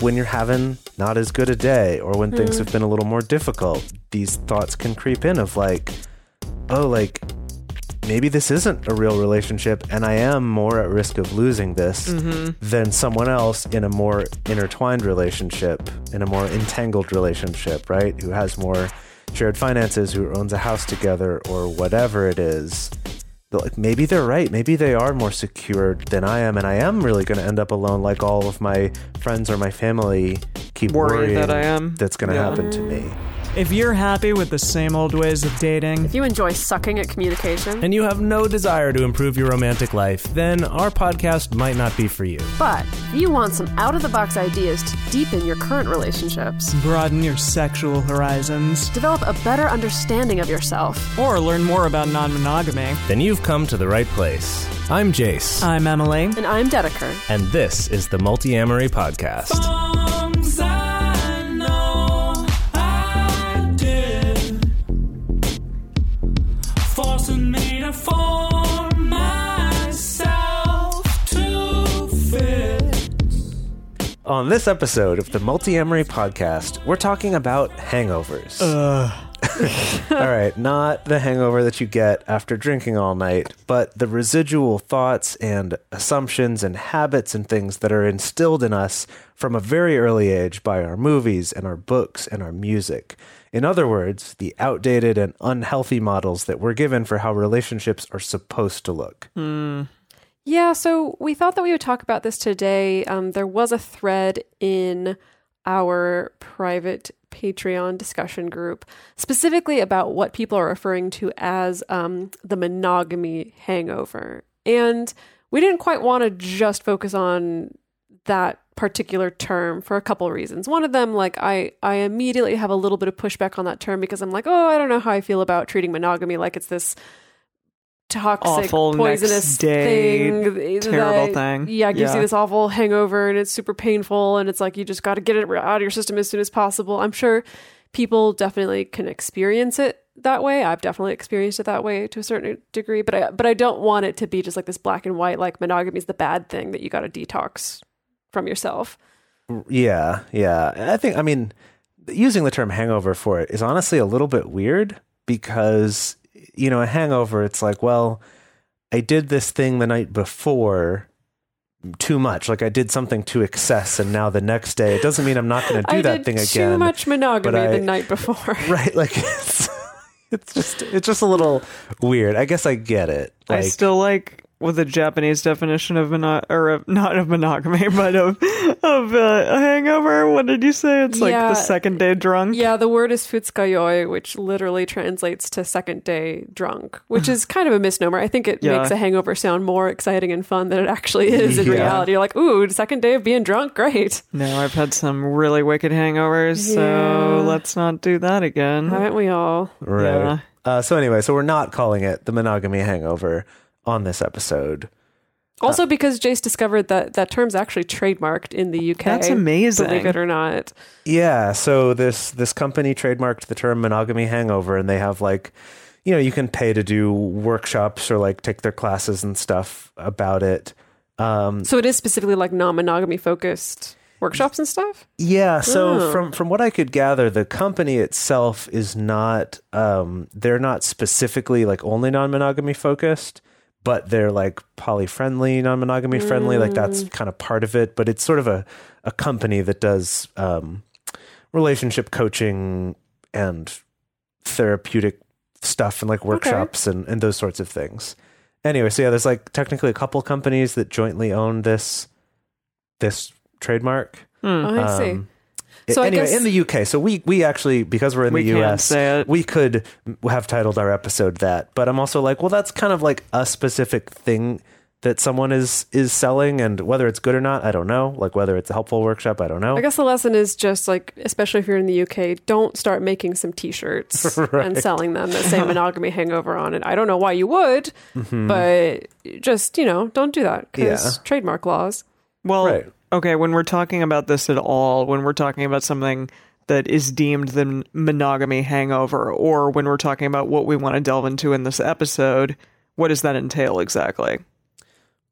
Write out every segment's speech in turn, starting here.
when you're having not as good a day, or when things have been a little more difficult, these thoughts can creep in of like, oh, like maybe this isn't a real relationship and I am more at risk of losing this than someone else in a more intertwined relationship, in a more entangled relationship, right? Who has more shared finances, who owns a house together, or whatever it is. Like, maybe they're right. Maybe they are more secure than I am, and I am really going to end up alone, like all of my friends or my family keep worrying that I am. that's going to happen to me. If you're happy with the same old ways of dating, If you enjoy sucking at communication, and you have no desire to improve your romantic life, then our podcast might not be for you. but if you want some out-of-the-box ideas to deepen your current relationships, broaden your sexual horizons, develop a better understanding of yourself, or learn more about non-monogamy, Then you've come to the right place. I'm Jace, I'm Emily. and I'm Dedeker. and this is the Multi-Amory Podcast. On this episode of the Multi-Amory Podcast, we're talking about hangovers. All right, not the hangover that you get after drinking all night, but the residual thoughts and assumptions and habits and things that are instilled in us from a very early age by our movies and our books and our music. In other words, the outdated and unhealthy models that we're given for how relationships are supposed to look. Yeah, so we thought that we would talk about this today. There was a thread in our private Patreon discussion group specifically about what people are referring to as the monogamy hangover. And we didn't quite want to just focus on that particular term for a couple reasons. One of them, like I immediately have a little bit of pushback on that term because I'm like, oh, I don't know how I feel about treating monogamy like it's this toxic, Awful poisonous next day, thing, terrible thing. Yeah, gives Yeah. you this awful hangover, and it's super painful, and it's like you just got to get it out of your system as soon as possible. I'm sure people definitely can experience it that way. I've definitely experienced it that way to a certain degree, but I don't want it to be just like this black and white, like monogamy is the bad thing that you got to detox from yourself. Yeah. I mean, using the term hangover for it is honestly a little bit weird because, you know, a hangover, it's like, well, I did this thing the night before too much. Like I did something to excess, and now the next day, it doesn't mean I'm not going to do that thing again. Too much monogamy but the night before. Right. Like it's just a little weird. I guess I get it. I still like with the Japanese definition of not of monogamy, but of a hangover. What did you say? It's like the second day drunk. Yeah, the word is futsukayoi, which literally translates to second day drunk, which is kind of a misnomer. I think it makes a hangover sound more exciting and fun than it actually is in reality. You're like, ooh, second day of being drunk, great. No, I've had some really wicked hangovers, so let's not do that again. Haven't we all? Right. So anyway, so we're not calling it the monogamy hangover on this episode. Also because Jace discovered that term's actually trademarked in the UK. That's amazing. Believe it or not. Yeah, so this company trademarked the term monogamy hangover, and they have like, you know, you can pay to do workshops or like take their classes and stuff about it. So it is specifically like non-monogamy focused workshops and stuff? Yeah, so from what I could gather, the company itself is not they're not specifically like only non-monogamy focused, but they're like poly-friendly, non-monogamy friendly. Like that's kind of part of it. But it's sort of a company that does relationship coaching and therapeutic stuff and like workshops and those sorts of things. Anyway, so yeah, there's like technically a couple companies that jointly own this trademark. I see. So anyway, I guess in the UK, so we actually, because we're in the US, say it. we could have titled our episode that. But I'm also like, well, that's kind of like a specific thing that someone is selling, and whether it's good or not, I don't know. Like whether it's a helpful workshop, I don't know. I guess the lesson is just like, especially if you're in the UK, don't start making some t-shirts and selling them that say monogamy hangover on it. I don't know why you would, but just, you know, don't do that because trademark laws. Well, okay, when we're talking about this at all, when we're talking about something that is deemed the monogamy hangover, or when we're talking about what we want to delve into in this episode, what does that entail exactly?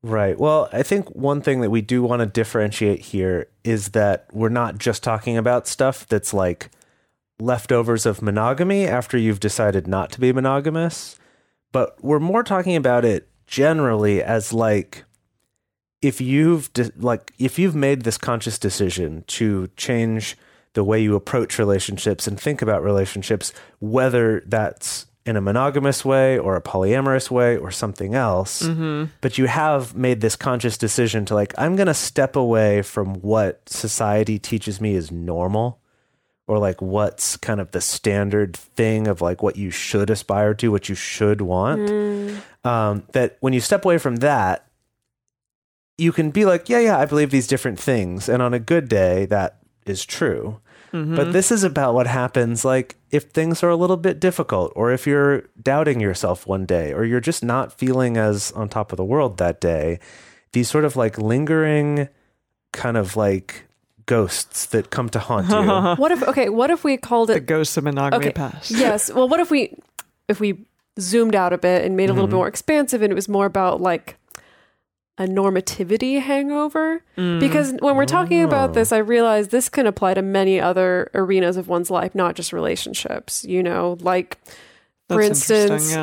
Right. Well, I think one thing that we do want to differentiate here is that we're not just talking about stuff that's like leftovers of monogamy after you've decided not to be monogamous, but we're more talking about it generally as like if you've made this conscious decision to change the way you approach relationships and think about relationships, whether that's in a monogamous way or a polyamorous way or something else, but you have made this conscious decision to like, I'm going to step away from what society teaches me is normal, or like what's kind of the standard thing of like what you should aspire to, what you should want. That when you step away from that, you can be like, yeah, I believe these different things. And on a good day, that is true. But this is about what happens like if things are a little bit difficult, or if you're doubting yourself one day, or you're just not feeling as on top of the world that day. These sort of like lingering kind of like ghosts that come to haunt you. What if we called it the ghosts of monogamy past? Yes. Well, what if we zoomed out a bit and made it a little bit more expansive, and it was more about like a normativity hangover? Because when we're talking about this, I realize this can apply to many other arenas of one's life, not just relationships, you know, like for instance,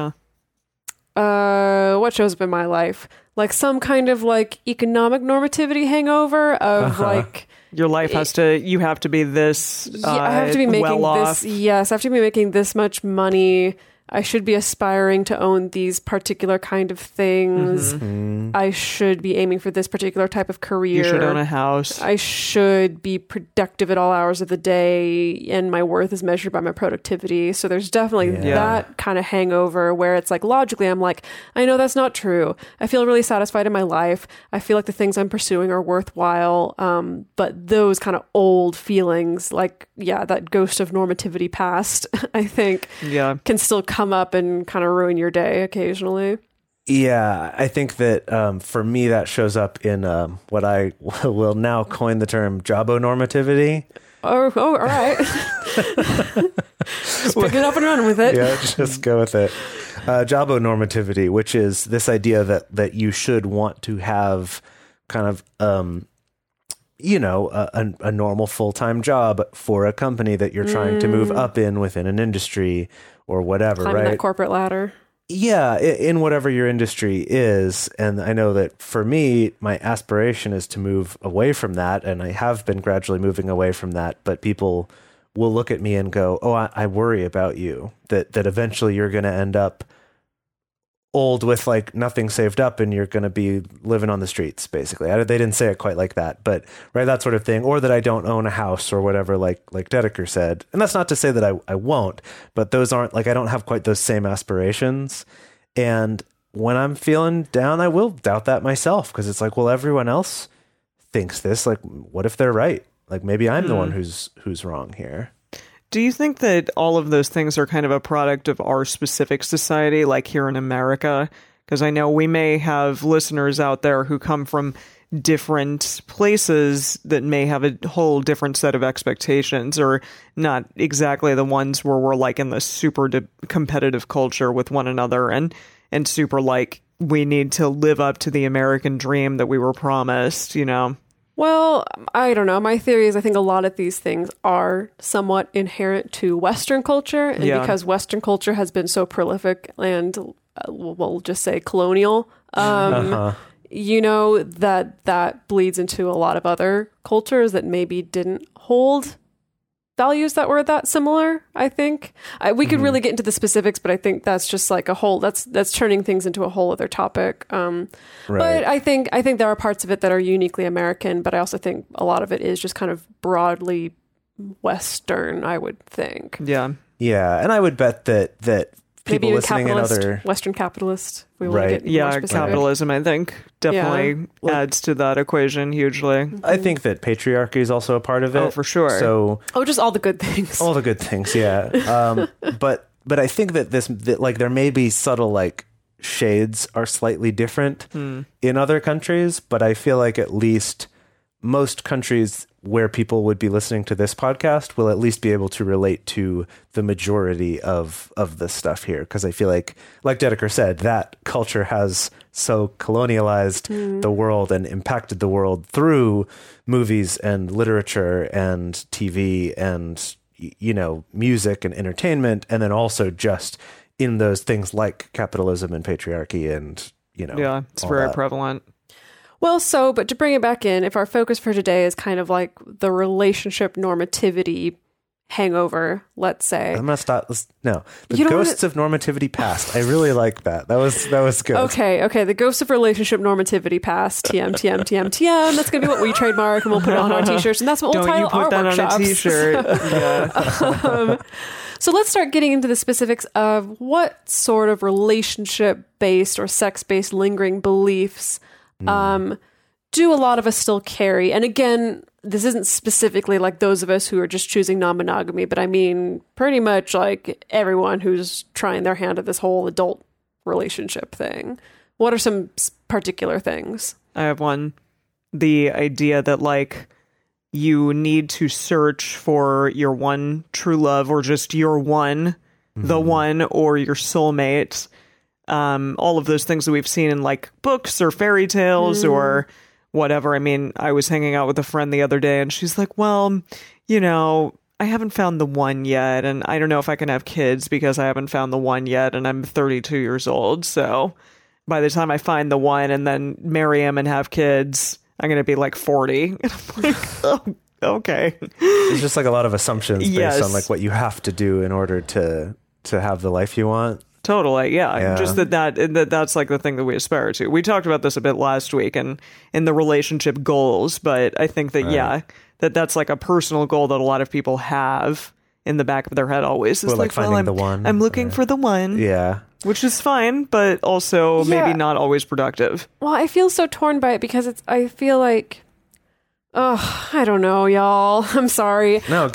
what shows up in my life, like some kind of like economic normativity hangover of like your life you have to be this I have to be making well this off. yes I have to be making this much money. I should be aspiring to own these particular kind of things. I should be aiming for this particular type of career. You should own a house. I should be productive at all hours of the day, and my worth is measured by my productivity. So there's definitely that kind of hangover where it's like, logically, I'm like, I know that's not true. I feel really satisfied in my life. I feel like the things I'm pursuing are worthwhile. But those kind of old feelings, like, that ghost of normativity past, I think can still come up and kind of ruin your day occasionally. Yeah, I think that for me that shows up in what I will now coin the term jobonormativity. Oh, all right. Just pick it up and run with it. Yeah, just go with it. Jobonormativity, which is this idea that you should want to have kind of a normal full-time job for a company that you're trying to move up in within an industry or whatever, Climbing right? that corporate ladder. Yeah, in whatever your industry is. And I know that for me, my aspiration is to move away from that. And I have been gradually moving away from that. But people will look at me and go, oh, I worry about you, that eventually you're going to end up old with like nothing saved up and you're going to be living on the streets, basically. They didn't say it quite like that, but right, that sort of thing. Or that I don't own a house or whatever, like Dedeker said. And that's not to say that I won't, but those aren't like, I don't have quite those same aspirations. And when I'm feeling down, I will doubt that myself, because it's like, well, everyone else thinks this. Like, what if they're right? Like, maybe I'm the one who's wrong here. Do you think that all of those things are kind of a product of our specific society, like here in America? Because I know we may have listeners out there who come from different places that may have a whole different set of expectations, or not exactly the ones where we're like in the super competitive culture with one another and super like we need to live up to the American dream that we were promised, you know? Well, I don't know. My theory is I think a lot of these things are somewhat inherent to Western culture. And because Western culture has been so prolific and we'll just say colonial, you know, that bleeds into a lot of other cultures that maybe didn't hold values that were that similar, I think. We could really get into the specifics, but I think that's just like a whole, that's turning things into a whole other topic. Right. But I think there are parts of it that are uniquely American, but I also think a lot of it is just kind of broadly Western, I would think. Yeah. Yeah. And I would bet that people maybe listening in other Western capitalist. We right. Yeah, capitalism, I think, definitely adds to that equation hugely. I think that patriarchy is also a part of it. Oh, for sure. So just all the good things. All the good things, yeah. But I think that like there may be subtle like shades are slightly different in other countries, but I feel like at least most countries where people would be listening to this podcast will at least be able to relate to the majority of the stuff here. Because I feel like Dedeker said, that culture has so colonialized the world and impacted the world through movies and literature and TV and, you know, music and entertainment. And then also just in those things like capitalism and patriarchy and, you know. Yeah, it's very prevalent. Well, but to bring it back in, if our focus for today is kind of like the relationship normativity hangover, let's say. I'm going to stop. No, the ghosts of normativity past. I really like that. That was good. Okay. The ghosts of relationship normativity past. TM. That's going to be what we trademark, and we'll put it on our t-shirts, and that's what we'll title our workshops. Don't you put that on a t-shirt. Yeah. So let's start getting into the specifics of what sort of relationship-based or sex-based lingering beliefs do a lot of us still carry. And again, this isn't specifically like those of us who are just choosing non-monogamy, but I mean pretty much like everyone who's trying their hand at this whole adult relationship thing. What are some particular things? I have one. The idea that like you need to search for your one true love, or just your one, the one, or your soulmate. All of those things that we've seen in like books or fairy tales or whatever. I mean, I was hanging out with a friend the other day and she's like, well, you know, I haven't found the one yet. And I don't know if I can have kids because I haven't found the one yet. And I'm 32 years old. So by the time I find the one and then marry him and have kids, I'm going to be like 40. And I'm like, oh, okay. It's just like a lot of assumptions based on like what you have to do in order to have the life you want. Totally, yeah. Just that's like the thing that we aspire to. We talked about this a bit last week and in the relationship goals, but I think that, that's like a personal goal that a lot of people have in the back of their head always. It's like finding the one. I'm looking for the one. Yeah. Which is fine, but also maybe not always productive. Well, I feel so torn by it because I feel like, I don't know, y'all. I'm sorry. No,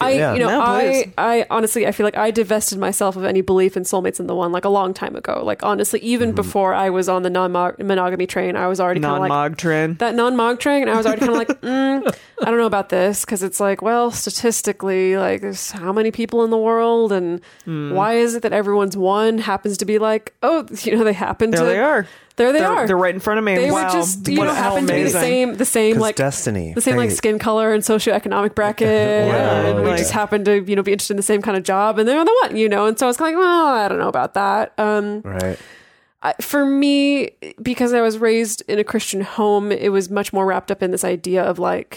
I honestly, I feel like I divested myself of any belief in soulmates in the one like a long time ago. Like honestly, even before I was on the non-monogamy train, I was already kind of like that non-mog train, and I was already kind of like, I don't know about this, because it's like, well, statistically, like there's how many people in the world, and why is it that everyone's one happens to be like, oh, you know, they happen to. There they are. There they are. They're right in front of me. They were just, you know, happen to be the same like destiny, the same like skin color and socioeconomic bracket, and we like, just happen to, you know, be interested in the same kind of job, and they're the one, you know. And so I was kind of like, well, I don't know about that. Right. For me, because I was raised in a Christian home, it was much more wrapped up in this idea of like,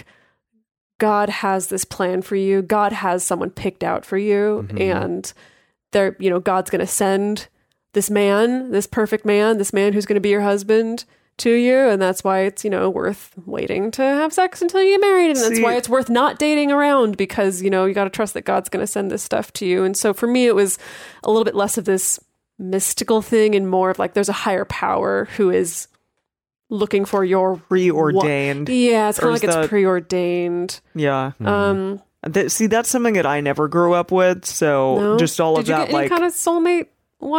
God has this plan for you. God has someone picked out for you, and they're, you know, God's going to send this man, this perfect man, this man who's going to be your husband to you. And that's why it's, you know, worth waiting to have sex until you get married. And that's why it's worth not dating around, because, you know, you got to trust that God's going to send this stuff to you. And so for me, it was a little bit less of this mystical thing and more of like, there's a higher power who is looking for your preordained. Yeah. It's kind of like it's preordained. Yeah. See, that's something that I never grew up with. So just all of that, get any like kind of soulmate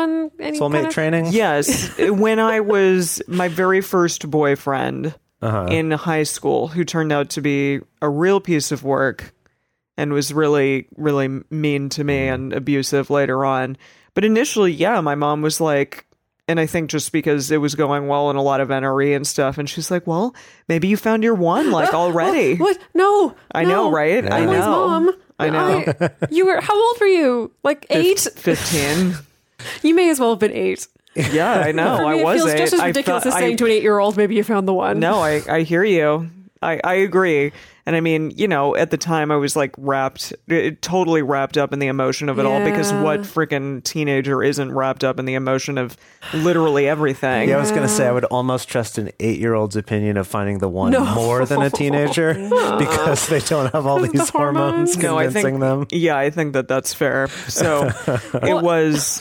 training? Yes. When I was my very first boyfriend in high school, who turned out to be a real piece of work and was really, really mean to me and abusive later on. But initially, my mom was like, and I think just because it was going well in a lot of NRE and stuff, and she's like, well, maybe you found your one, like, already. What? No. I know, right? Yeah. I know. Mom. I know. How old were you? Like 8? 15. You may as well have been 8. Yeah, I know. For me, I was 8. It feels just as ridiculous as saying to an 8-year-old, maybe you found the one. No, I hear you. I agree. And I mean, you know, at the time I was like totally wrapped up in the emotion of it all, because what freaking teenager isn't wrapped up in the emotion of literally everything? Yeah, I was going to say, I would almost trust an 8-year-old's opinion of finding the one more than a teenager because they don't have all these hormones convincing them. Yeah, I think that's fair. So it was,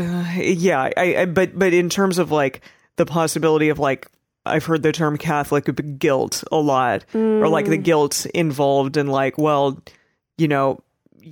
but in terms of like the possibility of like, I've heard the term Catholic guilt a lot, or like the guilt involved in like, well, you know,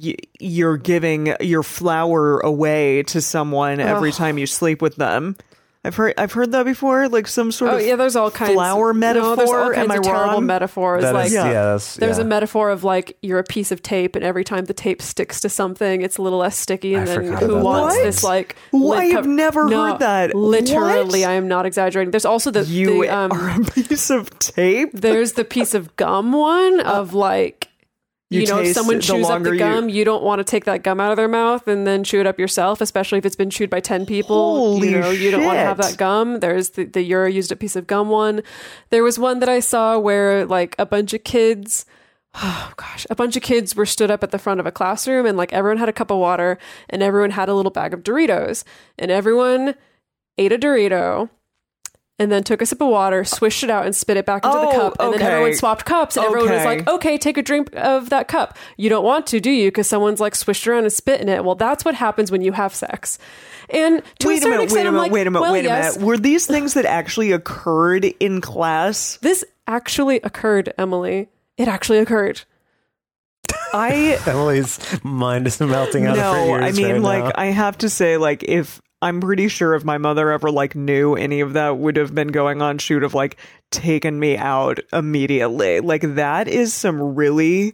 you're giving your flower away to someone every time you sleep with them. I've heard that before, like some sort of there's all kinds flower metaphor. No, there's all kinds Am I of terrible wrong? metaphors. That Like is, there's a metaphor of like you're a piece of tape, and every time the tape sticks to something, it's a little less sticky. And I then forgot who about wants that. this like? Why? lid I've never No, heard that. Literally, What? I am not exaggerating. There's also You are a piece of tape. there's the piece of gum one of like. You If taste someone it, the chews up longer the gum, you don't want to take that gum out of their mouth and then chew it up yourself, especially if it's been chewed by 10 people. Holy you don't want to have shit. that gum. There's the you're a used up piece of gum one. There was one that I saw where like a bunch of kids were stood up at the front of a classroom, and like everyone had a cup of water and everyone had a little bag of Doritos, and everyone ate a Dorito and then took a sip of water, swished it out, and spit it back into the cup. And then everyone swapped cups, and everyone was like, okay, take a drink of that cup. You don't want to, do you? Because someone's like swished around and spit in it. Well, that's what happens when you have sex. And to a certain extent, I'm like, wait a well, yes, minute. Were these things that actually occurred in class? this actually occurred, Emily. It actually occurred. Emily's mind is melting out of her No, ears I mean, right like, now. I have to say, like, if I'm pretty sure if my mother ever like knew any of that would have been going on, she would have like taken me out immediately. Like, that is some really,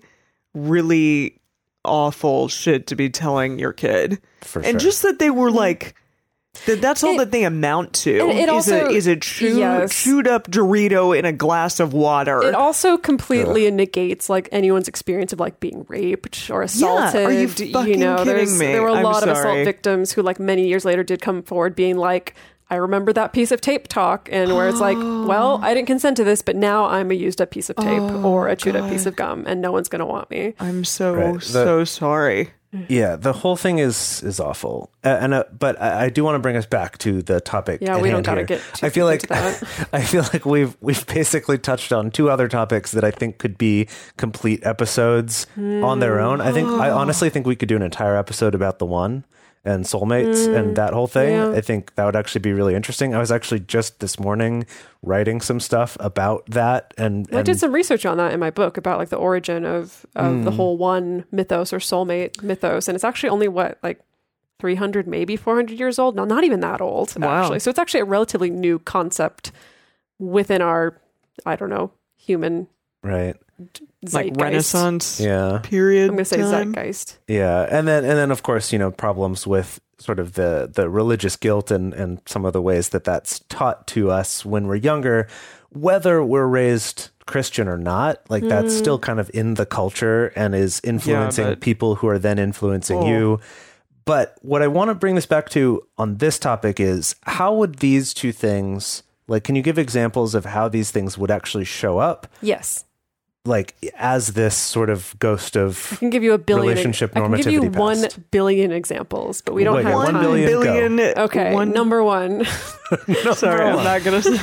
really awful shit to be telling your kid. For And sure. just that they were like, that's all that they amount to. and it also- is a chewed up Dorito in a glass of water. It also completely negates like anyone's experience of like being raped or assaulted. are you fucking kidding me? There were a I'm lot of sorry. assault victims who like many years later did come forward being like, I remember that piece of tape talk, and where it's like, well, I didn't consent to this, but now I'm a used up piece of tape or a chewed up piece of gum, and no one's going to want me. I'm so Right. so sorry. Yeah, the whole thing is awful, but I do want to bring us back to the topic. Yeah, at we don't hand gotta here. get too I feel deep like into that. I feel like we've basically touched on two other topics that I think could be complete episodes on their own. I honestly think we could do an entire episode about the one and soulmates and that whole thing. Yeah. I think that would actually be really interesting. I was actually just this morning writing some stuff about that, and I did some research on that in my book about like the origin of the whole one mythos or soulmate mythos, and it's actually only like 300, maybe 400 years old. No, not even that old, actually. So it's actually a relatively new concept within our, I don't know, human right. Like zeitgeist. Renaissance Yeah. period. I'm going to say time. zeitgeist. Yeah, and then of course, problems with sort of the religious guilt and some of the ways that that's taught to us when we're younger, whether we're raised Christian or not. Like that's still kind of in the culture and is influencing but- people who are then influencing you. But what I want to bring this back to on this topic is how would these two things, like, can you give examples of how these things would actually show up? Yes. Like as this sort of ghost of I can give you a billion. Relationship I can give you normativity 1 past. billion examples, but we don't Wait, have 1 time. billion? billion. Okay, number one. Sorry, I'm not gonna say.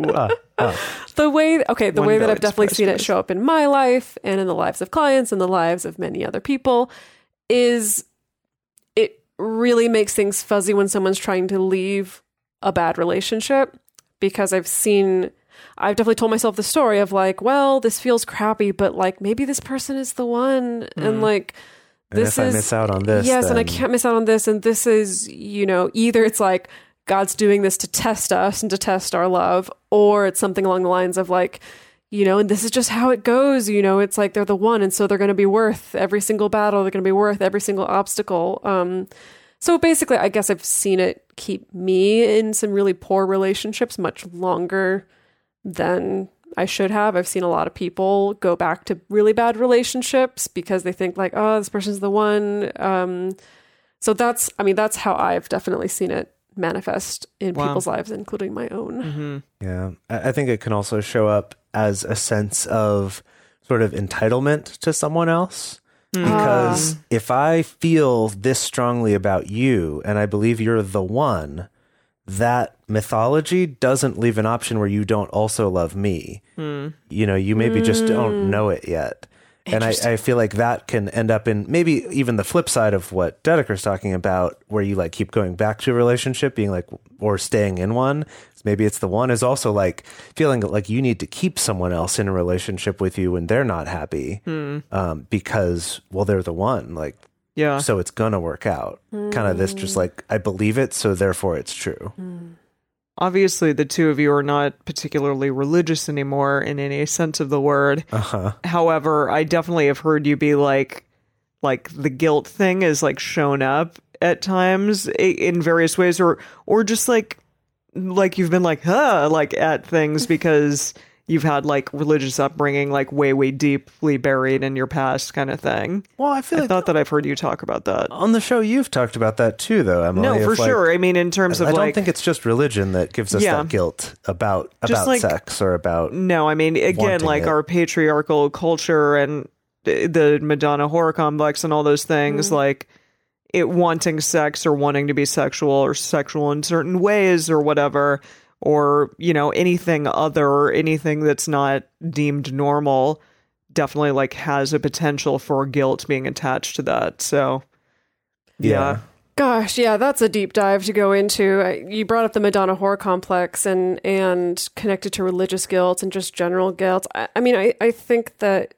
The way that 1 I've billion definitely seen it express. show up in my life and in the lives of clients and the lives of many other people is it really makes things fuzzy when someone's trying to leave a bad relationship, because I've definitely told myself the story of like, well, this feels crappy, but like maybe this person is the one, and like And this if is I miss out on this, yes, and I then- can't miss out on this, and this is either it's like God's doing this to test us and to test our love, or it's something along the lines of like, and this is just how it goes. It's like they're the one, and so they're going to be worth every single battle. They're going to be worth every single obstacle. So basically, I guess I've seen it keep me in some really poor relationships much longer than I should have. I've seen a lot of people go back to really bad relationships because they think like, oh, this person's the one. So that's how I've definitely seen it manifest in people's lives, including my own. Yeah. I think it can also show up as a sense of sort of entitlement to someone else. Because if I feel this strongly about you and I believe you're the one, that mythology doesn't leave an option where you don't also love me. You maybe just don't know it yet. And I feel like that can end up in maybe even the flip side of what Dedeker's talking about, where you like keep going back to a relationship, being like, or staying in one. Maybe it's the one is also like feeling like you need to keep someone else in a relationship with you when they're not happy, because, well, they're the one, like, Yeah. so it's gonna work out. Kind of this, just like, I believe it, so therefore it's true. obviously the two of you are not particularly religious anymore in any sense of the word. However, I definitely have heard you be like the guilt thing is like shown up at times in various ways, or just like you've been like at things because you've had like religious upbringing, like way deeply buried in your past kind of thing. Well, I thought that I've heard you talk about that on the show. You've talked about that too, though, Emily. No, for sure. I mean, in terms of I don't think it's just religion that gives us that guilt about like, sex or about. No, I mean, again, like our patriarchal culture and the Madonna horror complex and all those things, like it wanting sex or wanting to be sexual or sexual in certain ways or whatever, or, you know, anything that's not deemed normal definitely like has a potential for guilt being attached to that. So, yeah. Gosh, yeah, that's a deep dive to go into. You brought up the Madonna horror complex and connected to religious guilt and just general guilt. I mean, I think that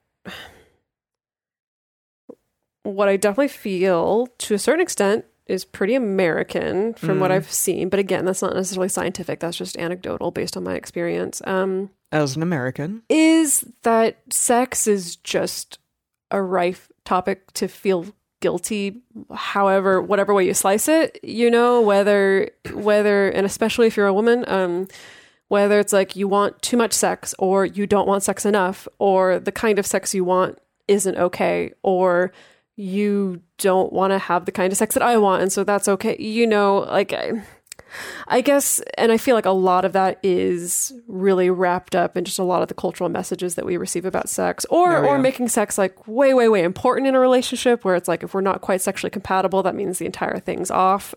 what I definitely feel to a certain extent is pretty American from what I've seen. But again, that's not necessarily scientific. That's just anecdotal based on my experience. As an American. Is that sex is just a rife topic to feel guilty, however, whatever way you slice it, you know, whether, and especially if you're a woman, whether it's like you want too much sex or you don't want sex enough, or the kind of sex you want isn't okay, or you don't want to have the kind of sex that I want, and so that's okay. You know, like I guess, and I feel like a lot of that is really wrapped up in just a lot of the cultural messages that we receive about sex, or making sex like way important in a relationship, where it's like if we're not quite sexually compatible, that means the entire thing's off.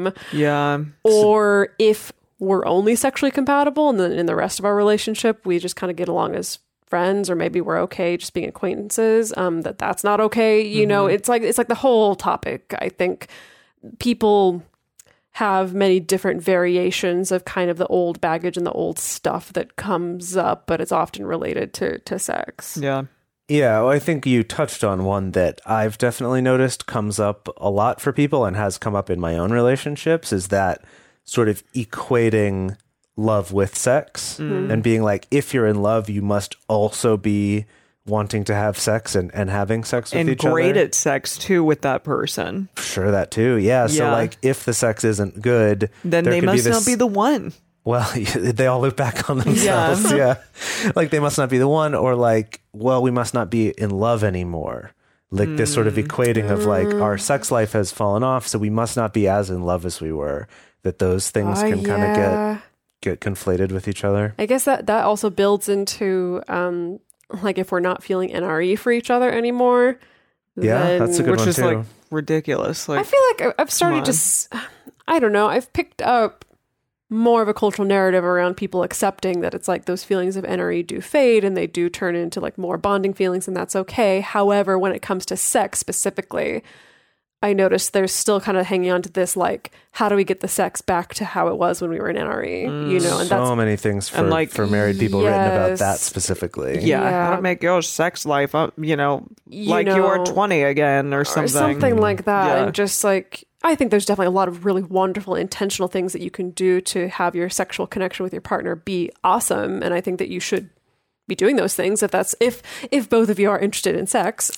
Or if we're only sexually compatible, and then in the rest of our relationship we just kind of get along as friends, or maybe we're okay just being acquaintances, that's not okay. You know, it's like the whole topic. I think people have many different variations of kind of the old baggage and the old stuff that comes up, but it's often related to sex. Yeah, well, I think you touched on one that I've definitely noticed comes up a lot for people and has come up in my own relationships, is that sort of equating love with sex and being like, if you're in love, you must also be wanting to have sex and having sex with each other. And great at sex too with that person. Sure, that too. Yeah. So like if the sex isn't good, then they must not be the one. Well, they all look back on themselves. Yeah. Like they must not be the one, or like, well, we must not be in love anymore. Like this sort of equating of like our sex life has fallen off, so we must not be as in love as we were. That those things can kind of get conflated with each other. I guess that also builds into like if we're not feeling NRE for each other anymore. Yeah, that's a good one too. Which is like ridiculous. Like, I feel like I've started to, I don't know, I've picked up more of a cultural narrative around people accepting that it's like those feelings of NRE do fade and they do turn into like more bonding feelings, and that's okay. However, when it comes to sex specifically, I noticed there's still kind of hanging on to this, like, how do we get the sex back to how it was when we were in NRE? You know, and so many things for married people written about that specifically. How to make your sex life, you are 20 again or something. Something like that. And just like, I think there's definitely a lot of really wonderful, intentional things that you can do to have your sexual connection with your partner be awesome. And I think that you should be doing those things if both of you are interested in sex.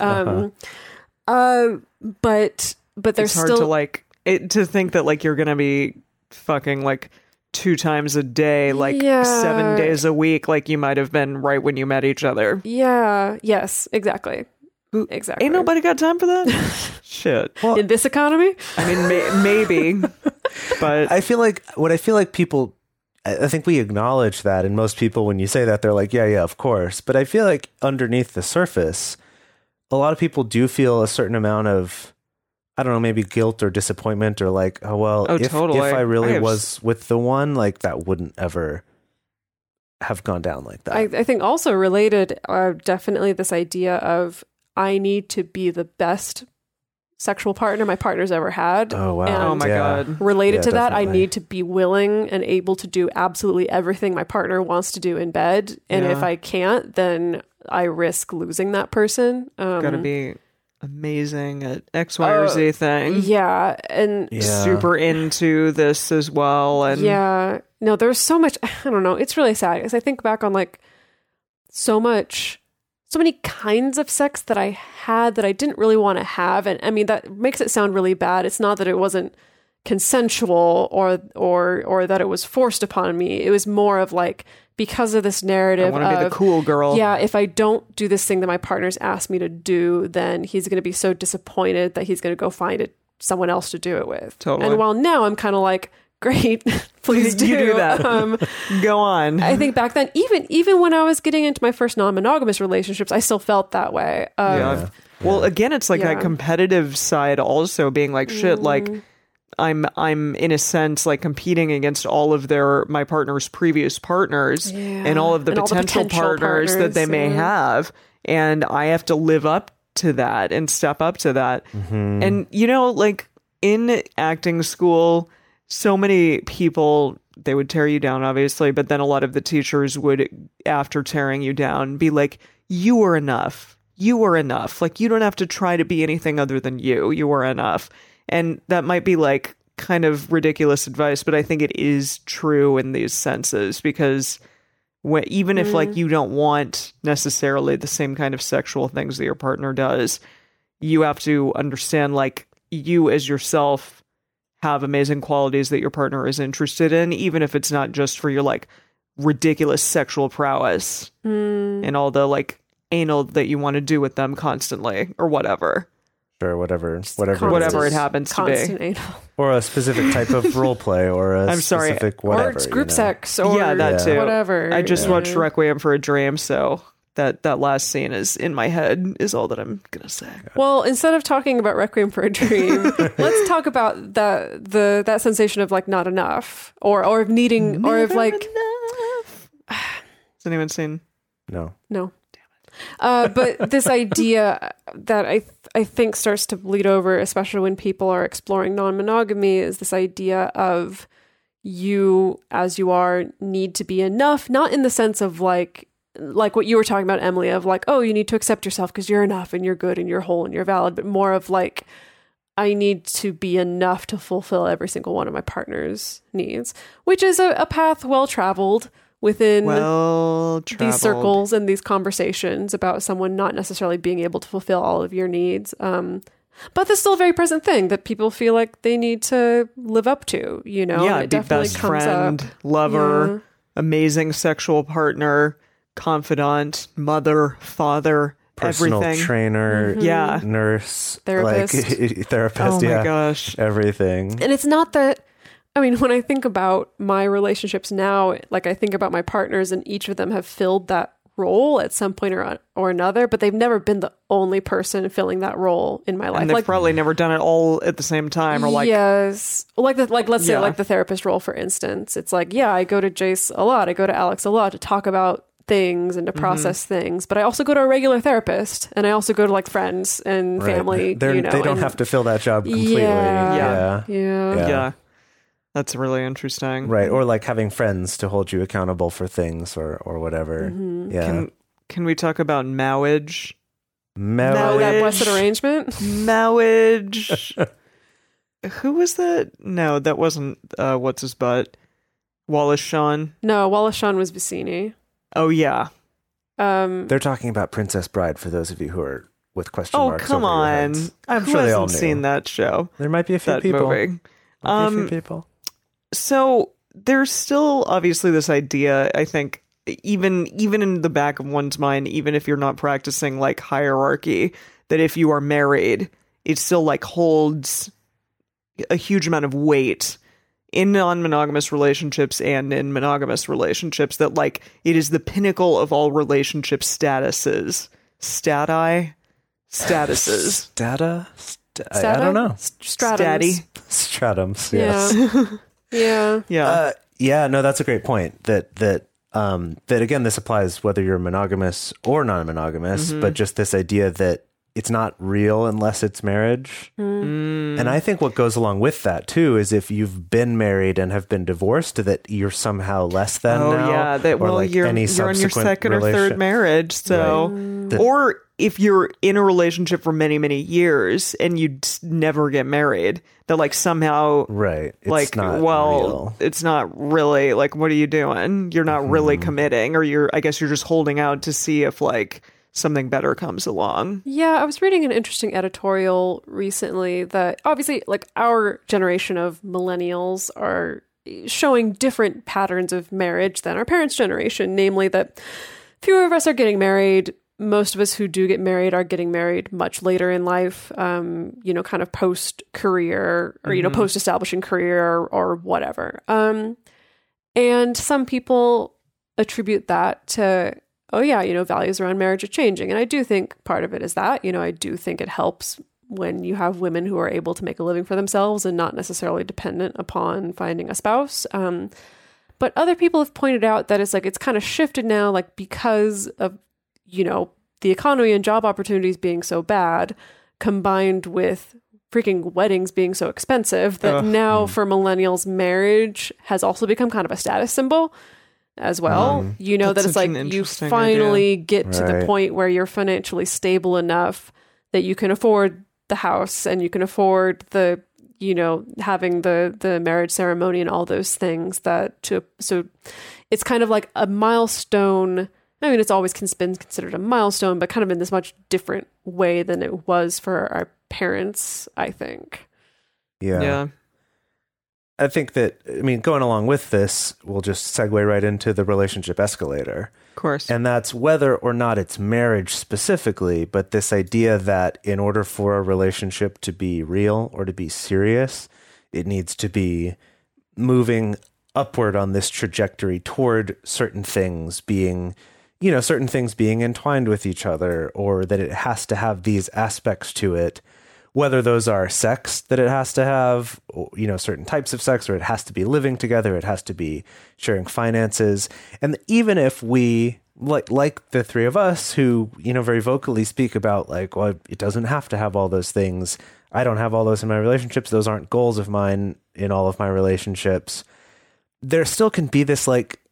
But there's it's hard to to think that like you're gonna be fucking like 2 times a day, like 7 days a week, like you might have been right when you met each other. Yes, exactly. Ain't nobody got time for that. Shit. Well, in this economy, I mean, maybe, but I feel like people. I think we acknowledge that, and most people, when you say that, they're like, yeah, of course. But I feel like underneath the surface, a lot of people do feel a certain amount of, I don't know, maybe guilt or disappointment, or like, if I really was with the one, like that wouldn't ever have gone down like that. I think also related, definitely this idea of I need to be the best sexual partner my partner's ever had. Oh, wow. And oh, my God. Related to that, I need to be willing and able to do absolutely everything my partner wants to do in bed. And if I can't, then I risk losing that person. Gotta be amazing at X, Y, or Z thing. Yeah, and Yeah. Super into this as well. And yeah, no, there's so much. I don't know. It's really sad because I think back on like so many kinds of sex that I had that I didn't really want to have, and I mean that makes it sound really bad. It's not that it wasn't consensual or that it was forced upon me. It was more of like, because of this narrative I want to be the cool girl. yeah, if I don't do this thing that my partner's asked me to do, then he's going to be so disappointed that he's going to go find someone else to do it with. Totally. And while now I'm kind of like, great, please do. You do that. Go on. I think back then, even when I was getting into my first non-monogamous relationships, I still felt that way. Yeah. Well, again, it's like Yeah. that competitive side also being like, shit, like I'm in a sense like competing against all of my partner's previous partners and all of the potential partners that they may have. And I have to live up to that and step up to that. And, you know, like in acting school, so many people, they would tear you down, obviously, but then a lot of the teachers would, after tearing you down, be like, you are enough. You are enough. Like, you don't have to try to be anything other than you. You are enough. And that might be like kind of ridiculous advice, but I think it is true in these senses because even if like you don't want necessarily the same kind of sexual things that your partner does, you have to understand like you as yourself have amazing qualities that your partner is interested in, even if it's not just for your like ridiculous sexual prowess and all the like anal that you want to do with them constantly or whatever. Sure, whatever It happens to be. anal. or a specific type of role play, or a I'm sorry, specific whatever. Or it's group you know? sex, or Yeah, that too. whatever. I just watched Requiem for a Dream, so that last scene is in my head is all that I'm gonna say. Well, instead of talking about Requiem for a Dream, let's talk about that sensation of like not enough, or of needing, or of like Has anyone seen? No. no. But this idea that I think starts to bleed over, especially when people are exploring non-monogamy, is this idea of you as you are need to be enough, not in the sense of like what you were talking about, Emily, of like, oh, you need to accept yourself because you're enough and you're good and you're whole and you're valid, but more of like, I need to be enough to fulfill every single one of my partner's needs, which is a path well traveled within these circles and these conversations about someone not necessarily being able to fulfill all of your needs. But there's still a very present thing that people feel like they need to live up to, you know? Yeah, it be definitely best comes friend, up. lover, amazing sexual partner, confidant, mother, father, Personal everything. trainer, Yeah. nurse, Therapist. like therapist. Oh my yeah, gosh. everything. And it's not that, I mean, when I think about my relationships now, like I think about my partners and each of them have filled that role at some point or another, but they've never been the only person filling that role in my life. And they've Like, probably never done it all at the same time, or like, yes, let's say Yeah. like the therapist role, for instance. It's like, yeah, I go to Jace a lot, I go to Alex a lot to talk about things and to process things, but I also go to a regular therapist, and I also go to like friends and family. Right. You know, they don't and- have to fill that job completely. Yeah. Yeah. Yeah. yeah. That's really interesting. Right. Or like having friends to hold you accountable for things or whatever. Mm-hmm. Yeah. Can we talk about marriage? Marriage. That blessed arrangement. Marriage. Who was that? No, that wasn't what's his butt. Wallace Shawn. No, Wallace Shawn was Vicini. Oh yeah. They're talking about Princess Bride for those of you who are with question Oh marks. come over your on. heads. I'm Who sure they all hasn't knew. seen that show? There might be a few That people. movie. Might be a few people. So there's still obviously this idea, I think, even in the back of one's mind, even if you're not practicing like hierarchy, that if you are married, it still like holds a huge amount of weight in non-monogamous relationships and in monogamous relationships, that like it is the pinnacle of all relationship statuses. Statuses. Stata? Strata? I don't know. Stratums. Stratums. Yes. Yeah. Yeah. Yeah, no, that's a great point. That again, this applies whether you're monogamous or non-monogamous, but just this idea that it's not real unless it's marriage. And I think what goes along with that too is if you've been married and have been divorced, that you're somehow less than now. Yeah, that or like you're on your subsequent second or third marriage, so Right. or if you're in a relationship for many, many years and you never get married, that like somehow Right. It's like, not well, real. it's not really like, what are you doing? You're not really committing, or I guess you're just holding out to see if like something better comes along. Yeah, I was reading an interesting editorial recently that obviously, like, our generation of millennials are showing different patterns of marriage than our parents' generation, namely that fewer of us are getting married. Most of us who do get married are getting married much later in life, kind of post-career or, post-establishing career or whatever. And some people attribute that to, values around marriage are changing. And I do think part of it is that, I do think it helps when you have women who are able to make a living for themselves and not necessarily dependent upon finding a spouse. But other people have pointed out that it's kind of shifted now, like because of, the economy and job opportunities being so bad, combined with freaking weddings being so expensive, that now for millennials, marriage has also become kind of a status symbol as well. That That's it's such like an you interesting finally get to the Right. point where you're financially stable enough that you can afford the house and you can afford the, having the marriage ceremony and all those things so it's kind of like a milestone. I mean, it's always been considered a milestone, but kind of in this much different way than it was for our parents, I think. Yeah. I think that, going along with this, we'll just segue right into the relationship escalator. Of course. And that's whether or not it's marriage specifically, but this idea that in order for a relationship to be real or to be serious, it needs to be moving upward on this trajectory toward certain things being entwined with each other, or that it has to have these aspects to it, whether those are sex that it has to have, certain types of sex, or it has to be living together, it has to be sharing finances. And even if we, like the three of us who, very vocally speak about like, well, it doesn't have to have all those things. I don't have all those in my relationships. Those aren't goals of mine in all of my relationships. There still can be this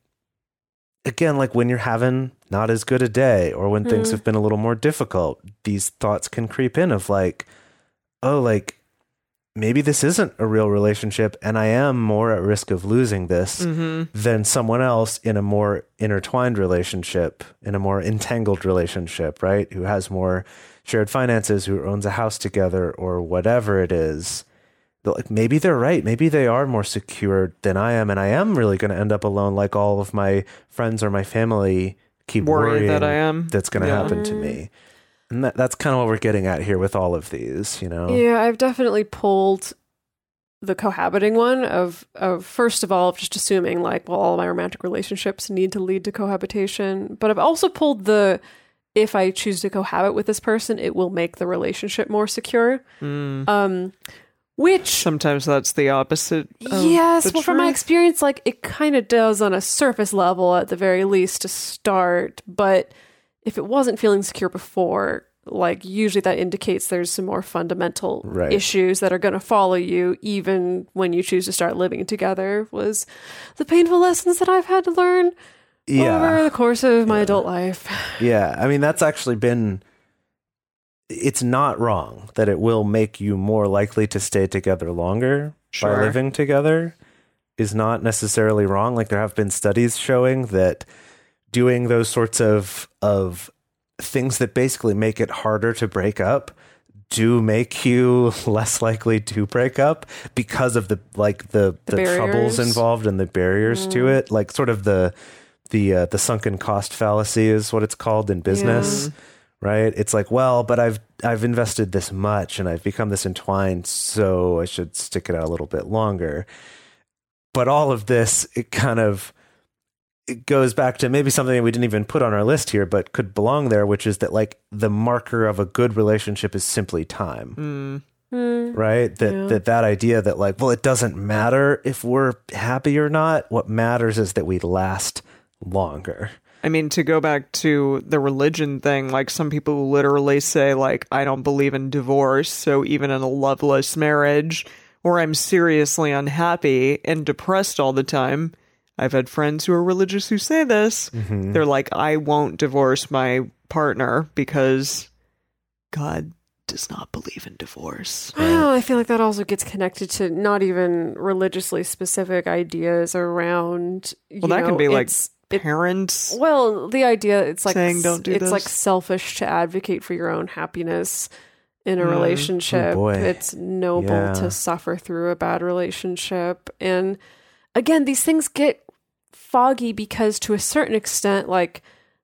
again, like when you're having not as good a day, or when things have been a little more difficult, these thoughts can creep in of like, oh, like maybe this isn't a real relationship and I am more at risk of losing this than someone else in a more intertwined relationship, in a more entangled relationship, right? Who has more shared finances, who owns a house together, or whatever it is. Like maybe they're right. Maybe they are more secure than I am, and I am really going to end up alone, like all of my friends or my family keep worrying that I am. that's going to happen to me. And that's kind of what we're getting at here with all of these, Yeah, I've definitely pulled the cohabiting one of first of all, just assuming like, well, all my romantic relationships need to lead to cohabitation. But I've also pulled if I choose to cohabit with this person, it will make the relationship more secure. Which sometimes that's the opposite. Yes, well, from my experience, like it kind of does on a surface level at the very least to start. But if it wasn't feeling secure before, like usually that indicates there's some more fundamental issues that are going to follow you even when you choose to start living together, was the painful lessons that I've had to learn over the course of my adult life. Yeah, I mean, that's actually been... It's not wrong that it will make you more likely to stay together longer by living together is not necessarily wrong. Like there have been studies showing that doing those sorts of things that basically make it harder to break up do make you less likely to break up because of the troubles involved and the barriers to it. Like sort of the sunken cost fallacy is what it's called in business. Yeah. Right? It's like, well, but I've invested this much and I've become this entwined, so I should stick it out a little bit longer. But all of this, it goes back to maybe something that we didn't even put on our list here, but could belong there, which is that like the marker of a good relationship is simply time. Right? That idea that like, well, it doesn't matter if we're happy or not. What matters is that we last longer. I mean, to go back to the religion thing, like some people literally say, like, I don't believe in divorce, so even in a loveless marriage, or I'm seriously unhappy and depressed all the time. I've had friends who are religious who say this. Mm-hmm. They're like, I won't divorce my partner because God does not believe in divorce. I don't know, I feel like that also gets connected to not even religiously specific ideas around. Well, that can be like parents. Well, the idea it's like saying don't do it's this. like selfish to advocate for your own happiness in a relationship. Oh, boy. It's noble Yeah. to suffer through a bad relationship. And again, these things get foggy because to a certain extent, like,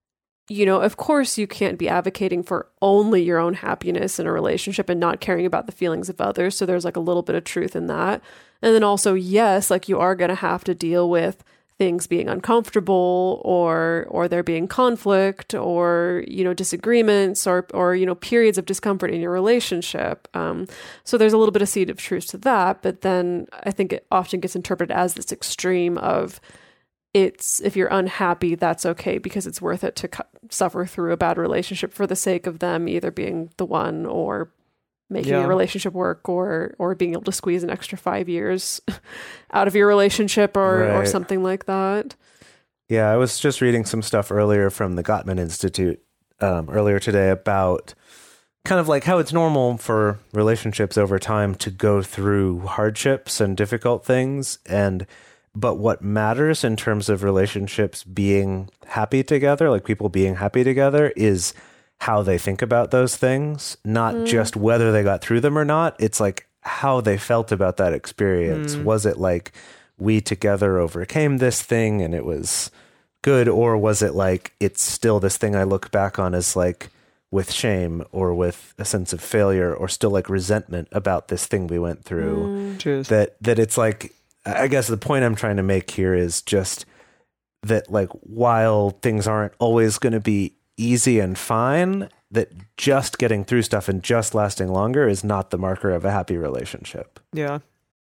you know, of course you can't be advocating for only your own happiness in a relationship and not caring about the feelings of others. So there's like a little bit of truth in that. And then also, yes, like you are going to have to deal with things being uncomfortable or there being conflict or, you know, disagreements or, you know, periods of discomfort in your relationship. So there's a little bit of seed of truth to that. But then I think it often gets interpreted as this extreme of it's if you're unhappy, that's okay because it's worth it to suffer through a bad relationship for the sake of them either being the one or making your relationship work or being able to squeeze an extra 5 years out of your relationship or something like that. Yeah, I was just reading some stuff earlier from the Gottman Institute earlier today about kind of like how it's normal for relationships over time to go through hardships and difficult things, but what matters in terms of relationships being happy together, like people being happy together, is how they think about those things, not just whether they got through them or not. It's like how they felt about that experience. Was it like we together overcame this thing and it was good, or was it like it's still this thing I look back on as like with shame or with a sense of failure or still like resentment about this thing we went through? That it's like, I guess the point I'm trying to make here is just that, like, while things aren't always going to be easy and fine, that just getting through stuff and just lasting longer is not the marker of a happy relationship. Yeah.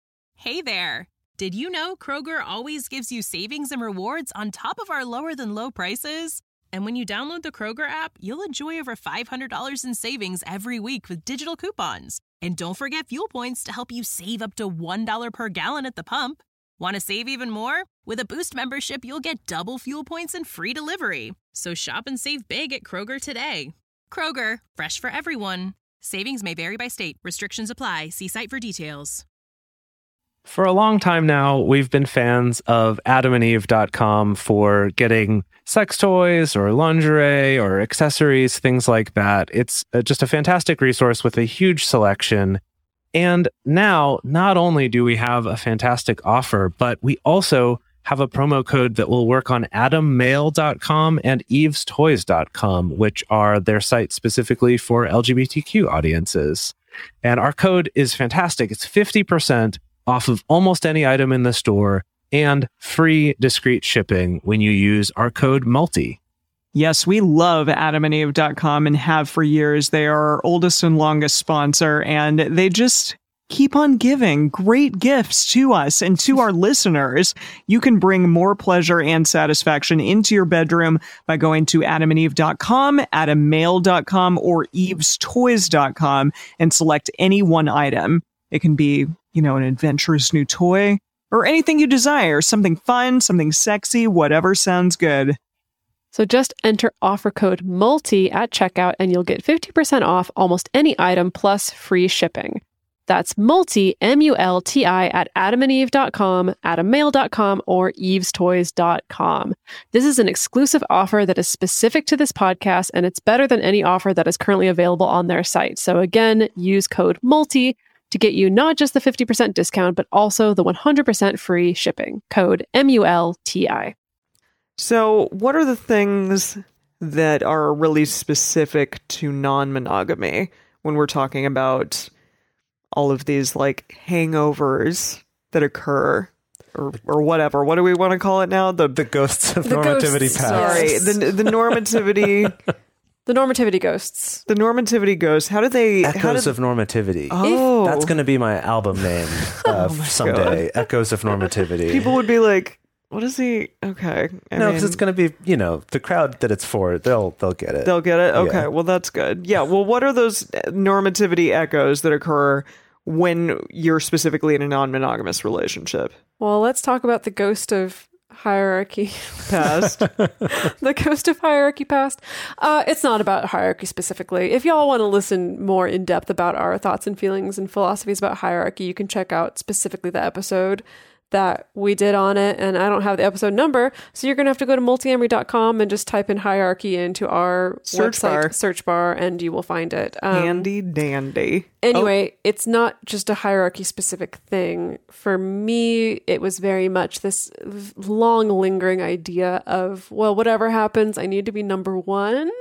Hey there. Did you know Kroger always gives you savings and rewards on top of our lower than low prices? And when you download the Kroger app, you'll enjoy over $500 in savings every week with digital coupons. And don't forget fuel points to help you save up to $1 per gallon at the pump. Want to save even more? With a Boost membership, you'll get double fuel points and free delivery. So shop and save big at Kroger today. Kroger, fresh for everyone. Savings may vary by state. Restrictions apply. See site for details. For a long time now, we've been fans of adamandeve.com for getting sex toys or lingerie or accessories, things like that. It's just a fantastic resource with a huge selection. And now, not only do we have a fantastic offer, but we also have a promo code that will work on adammail.com and evestoys.com, which are their sites specifically for LGBTQ audiences. And our code is fantastic. It's 50% off of almost any item in the store and free discreet shipping when you use our code MULTI. Yes, we love adamandeve.com and have for years. They are our oldest and longest sponsor, and they just keep on giving great gifts to us and to our listeners. You can bring more pleasure and satisfaction into your bedroom by going to adamandeve.com, adammail.com, or evestoys.com and select any one item. It can be, you know, an adventurous new toy or anything you desire, something fun, something sexy, whatever sounds good. So just enter offer code MULTI at checkout and you'll get 50% off almost any item plus free shipping. That's MULTI, M-U-L-T-I, at adamandeve.com, adammail.com, or evestoys.com. This is an exclusive offer that is specific to this podcast, and it's better than any offer that is currently available on their site. So again, use code MULTI to get you not just the 50% discount, but also the 100% free shipping. Code MULTI. So, what are the things that are really specific to non-monogamy when we're talking about all of these like hangovers that occur or whatever? What do we want to call it now? The ghosts of normativity past. Sorry, the normativity. The normativity ghosts. The normativity ghosts. How do they? Echoes of normativity. Oh, That's going to be my album name someday. Echoes of normativity. People would be like, What is he? Okay. No, because it's going to be, you know, the crowd that it's for, they'll get it. They'll get it? Okay, Yeah. well, that's good. Yeah, well, what are those normativity echoes that occur when you're specifically in a non-monogamous relationship? Well, let's talk about the ghost of hierarchy Past. the ghost of hierarchy past. It's not about hierarchy specifically. If y'all want to listen more in depth about our thoughts and feelings and philosophies about hierarchy, you can check out specifically the episode that we did on it, and I don't have the episode number, so you're gonna have to go to multiamory.com and just type in hierarchy into our website search bar, and you will find it. Handy dandy. Anyway, It's not just a hierarchy specific thing. For me, it was very much this long lingering idea of, well, whatever happens, I need to be number one.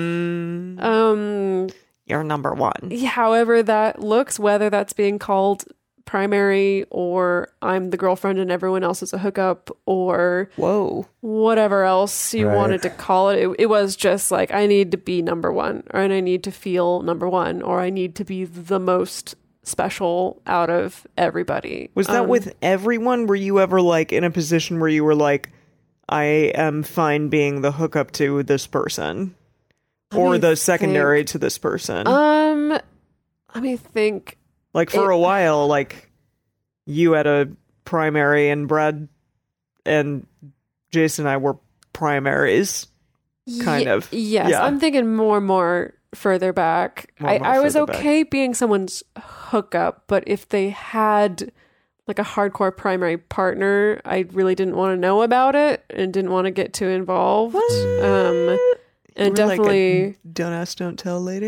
You're number one. However that looks, whether that's being called primary or I'm the girlfriend and everyone else is a hookup or Whoa. whatever else you Right. wanted to call it. It was just like, I need to be number one, or I need to feel number one, or I need to be the most special out of everybody. Was that with everyone? Were you ever like in a position where you were like, I am fine being the hookup to this person or me the secondary to this person? let me think. Like for a while, like you had a primary and Brad and Jason and I were primaries. Kind of. Yes. Yeah. I'm thinking more and more further back. More I was further okay being someone's hookup, but if they had like a hardcore primary partner, I really didn't want to know about it and didn't want to get too involved. And We're definitely like a don't ask, don't tell lady.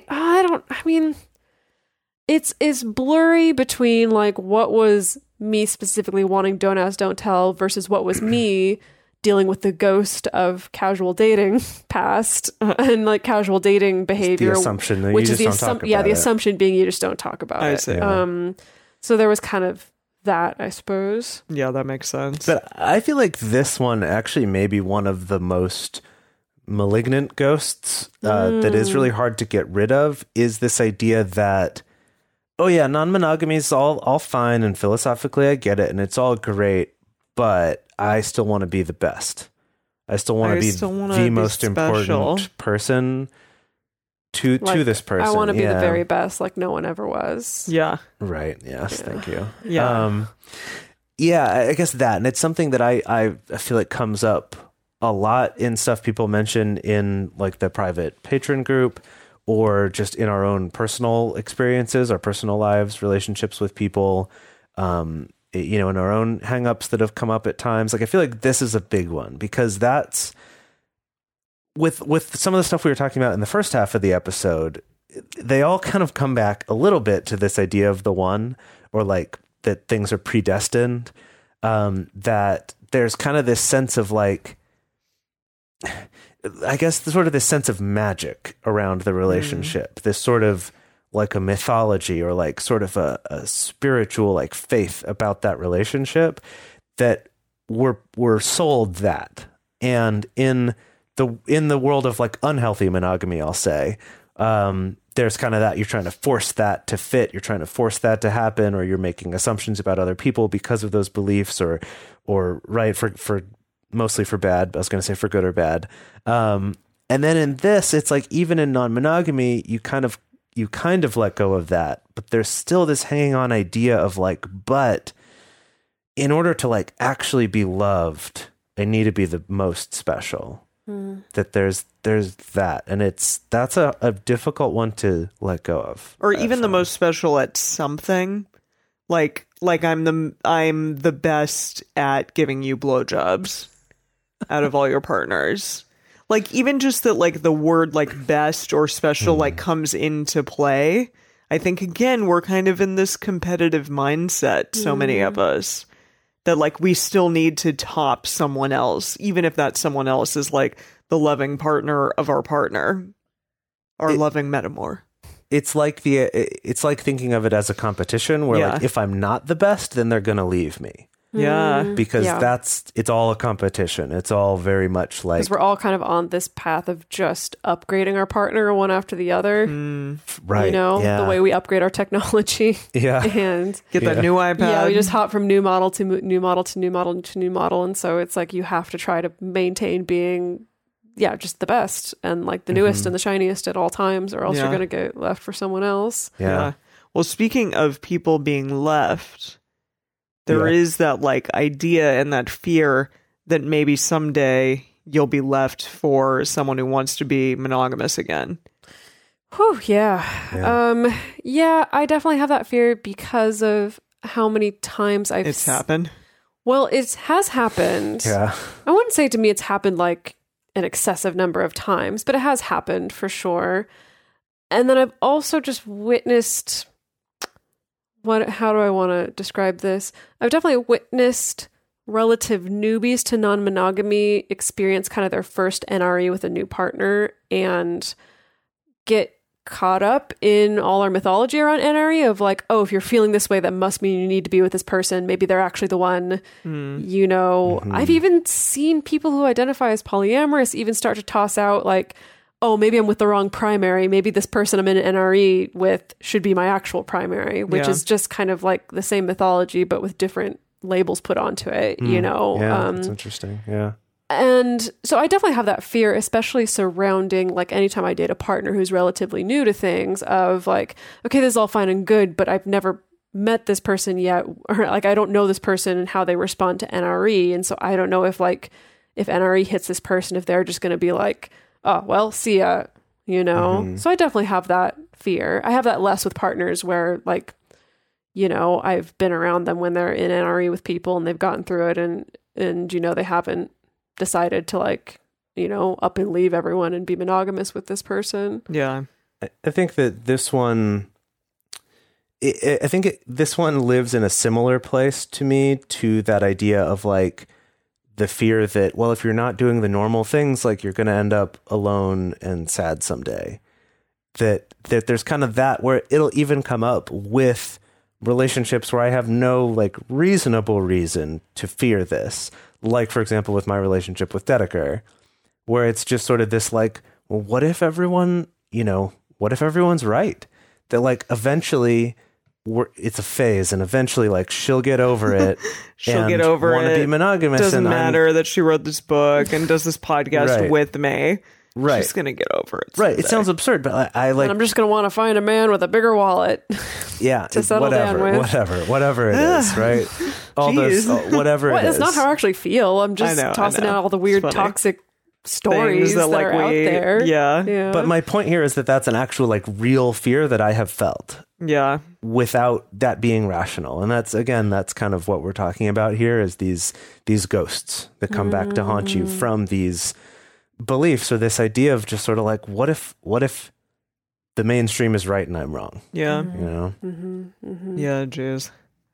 it's blurry between like what was me specifically wanting don't ask, don't tell versus what was me dealing with the ghost of casual dating past and like casual dating behavior. The assumption that which you is just don't talk about the it. assumption being you just don't talk about I it. see. So there was kind of that, I suppose. Yeah, that makes sense. But I feel like this one actually may be one of the most malignant ghosts that is really hard to get rid of, is this idea that, oh yeah, non-monogamy is all fine and philosophically I get it and it's all great, but I still want to be the best. I still want to be the most important person to this person. I want to be the very best, like no one ever was. Yeah. Right. Yes. Thank you. Yeah. Yeah, I guess that. And it's something that I feel like comes up a lot in stuff people mention in like the private patron group or just in our own personal experiences, our personal lives, relationships with people, in our own hangups that have come up at times. Like, I feel like this is a big one because that's with some of the stuff we were talking about in the first half of the episode, they all kind of come back a little bit to this idea of the one, or like that things are predestined, that there's kind of this sense of like, I guess sort of this sense of magic around the relationship, this sort of like a mythology or like sort of a spiritual like faith about that relationship that we're sold that. And in the world of like unhealthy monogamy, I'll say, there's kind of that you're trying to force that to fit, you're trying to force that to happen, or you're making assumptions about other people because of those beliefs, or right for mostly for bad, but I was going to say for good or bad. And then in this, it's like, even in non-monogamy, you kind of let go of that, but there's still this hanging on idea of like, but in order to like actually be loved, I need to be the most special. That there's that, and that's a difficult one to let go of, or even the most special at something. Like I'm the best at giving you blowjobs out of all your partners. Like, even just that, like the word like best or special like comes into play. I think again we're kind of in this competitive mindset, so many of us, that like we still need to top someone else, even if that someone else is like the loving partner of our partner, our loving metamor. It's like thinking of it as a competition where like, if I'm not the best, then they're going to leave me. Yeah. because Yeah. it's all a competition. It's all very much like, Because we're all kind of on this path of just upgrading our partner one after the other. right. You know, yeah. the way we upgrade our technology. Yeah. And Get that Yeah. new iPad. yeah, we just hop from new model to new model to new model to new model. And so it's like you have to try to maintain being, just the best and like the newest and the shiniest at all times, or else Yeah. you're going to get left for someone else. Yeah. Well, speaking of people being left, there Yeah. is that like idea and that fear that maybe someday you'll be left for someone who wants to be monogamous again. Whew, yeah. Yeah. I definitely have that fear because of how many times I've It's happened. Well, it has happened. Yeah. I wouldn't say to me it's happened like an excessive number of times, but it has happened for sure. And then I've also just witnessed how do I want to describe this? I've definitely witnessed relative newbies to non-monogamy experience kind of their first NRE with a new partner and get caught up in all our mythology around NRE of like, oh, if you're feeling this way, that must mean you need to be with this person. Maybe they're actually the one. You know, I've even seen people who identify as polyamorous even start to toss out like, oh, maybe I'm with the wrong primary. Maybe this person I'm in an NRE with should be my actual primary, which Yeah. is just kind of like the same mythology, but with different labels put onto it, you know? Yeah. That's interesting. Yeah. And so I definitely have that fear, especially surrounding like anytime I date a partner who's relatively new to things of like, okay, this is all fine and good, but I've never met this person yet, or like I don't know this person and how they respond to NRE. And so I don't know if NRE hits this person, if they're just going to be like, oh, well, see ya, you know? So I definitely have that fear. I have that less with partners where like, you know, I've been around them when they're in NRE with people and they've gotten through it and you know, they haven't decided to like, you know, up and leave everyone and be monogamous with this person. Yeah. I think that this one, this one lives in a similar place to me to that idea of like the fear that, well, if you're not doing the normal things, like you're going to end up alone and sad someday. That there's kind of that where it'll even come up with relationships where I have no like reasonable reason to fear this. Like, for example, with my relationship with Dedeker, where it's just sort of this like, well, what if everyone's right? That like eventually it's a phase and eventually like she'll get over it. She'll get over want to it. be monogamous. Doesn't and matter that she wrote this book and does this podcast Right. with me. Right. She's going to get over it. Right. It someday. sounds absurd, but I like, And I'm just going to want to find a man with a bigger wallet. yeah, to settle down whatever it is, right? All those, Jeez. whatever Well, it it's is. not how I actually feel. I'm just I tossing know. out all the weird It's funny. toxic stories Things that are out there. Yeah. But my point here is that that's an actual like real fear that I have felt Yeah. without that being rational. And that's kind of what we're talking about here is these ghosts that come back to haunt you from these beliefs or this idea of just sort of like, what if the mainstream is right and I'm wrong? Yeah. You know? Yeah. Jeez.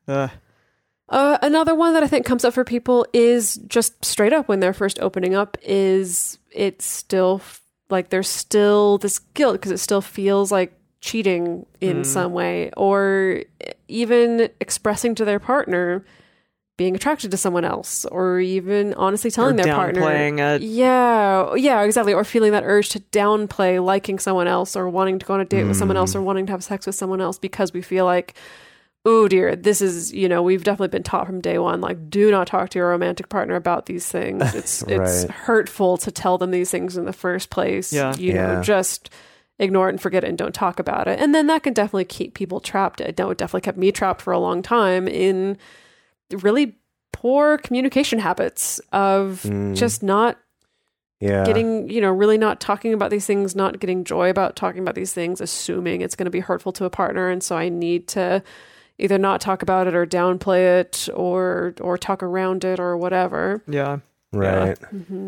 Another one that I think comes up for people is just straight up when they're first opening up is it's still like there's still this guilt because it still feels like cheating in some way, or even expressing to their partner being attracted to someone else, or even honestly telling Or their partner. downplaying it. Yeah, exactly. Or feeling that urge to downplay liking someone else or wanting to go on a date with someone else or wanting to have sex with someone else because we feel like, oh dear, this is, you know, we've definitely been taught from day one, like, do not talk to your romantic partner about these things. It's Right. hurtful to tell them these things in the first place. Yeah. You know, Yeah. just ignore it and forget it and don't talk about it. And then that can definitely keep people trapped. It definitely kept me trapped for a long time in really poor communication habits of just not Yeah. getting, you know, really not talking about these things, not getting joy about talking about these things, assuming it's going to be hurtful to a partner. And so I need to either not talk about it or downplay it or talk around it or whatever. Yeah. Right.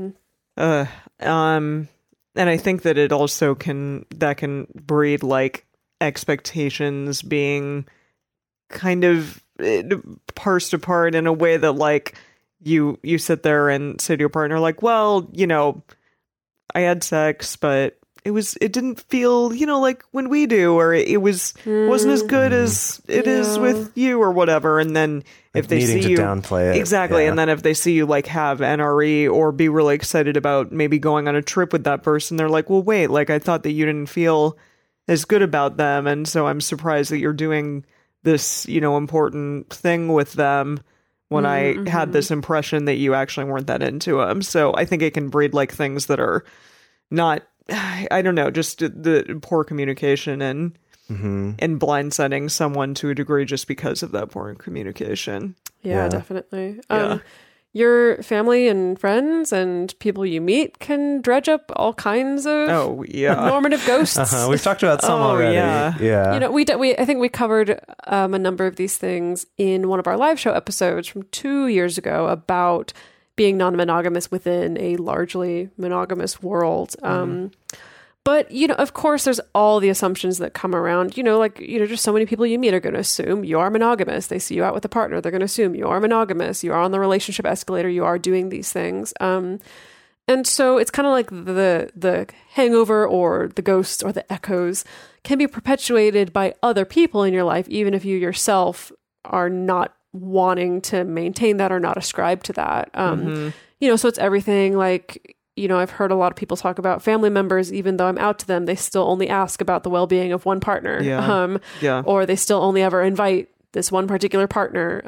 And I think that it also can breed like expectations being kind of parsed apart in a way that like you sit there and say to your partner like, well, you know, I had sex, but it didn't feel, like when we do, or it wasn't as good as it is with you or whatever. And then if they needing see to you downplay it. exactly, Yeah. and then if they see you like have NRE or be really excited about maybe going on a trip with that person, they're like, well, wait, like I thought that you didn't feel as good about them, and so I'm surprised that you're doing this, important thing with them when I had this impression that you actually weren't that into them. So I think it can breed like things that are not, I don't know, just the poor communication and blindsiding someone to a degree just because of that poor communication. Yeah, definitely. Yeah. Your family and friends and people you meet can dredge up all kinds of normative ghosts. We've talked about some already. yeah. We I think we covered a number of these things in one of our live show episodes from 2 years ago about being non-monogamous within a largely monogamous world. But, of course, there's all the assumptions that come around, just so many people you meet are going to assume you are monogamous. They see you out with a partner. They're going to assume you are monogamous. You are on the relationship escalator. You are doing these things. And so it's kind of like the hangover or the ghosts or the echoes can be perpetuated by other people in your life, even if you yourself are not wanting to maintain that or not ascribe to that. So it's everything like, I've heard a lot of people talk about family members, even though I'm out to them, they still only ask about the well-being of one partner. Or they still only ever invite this one particular partner.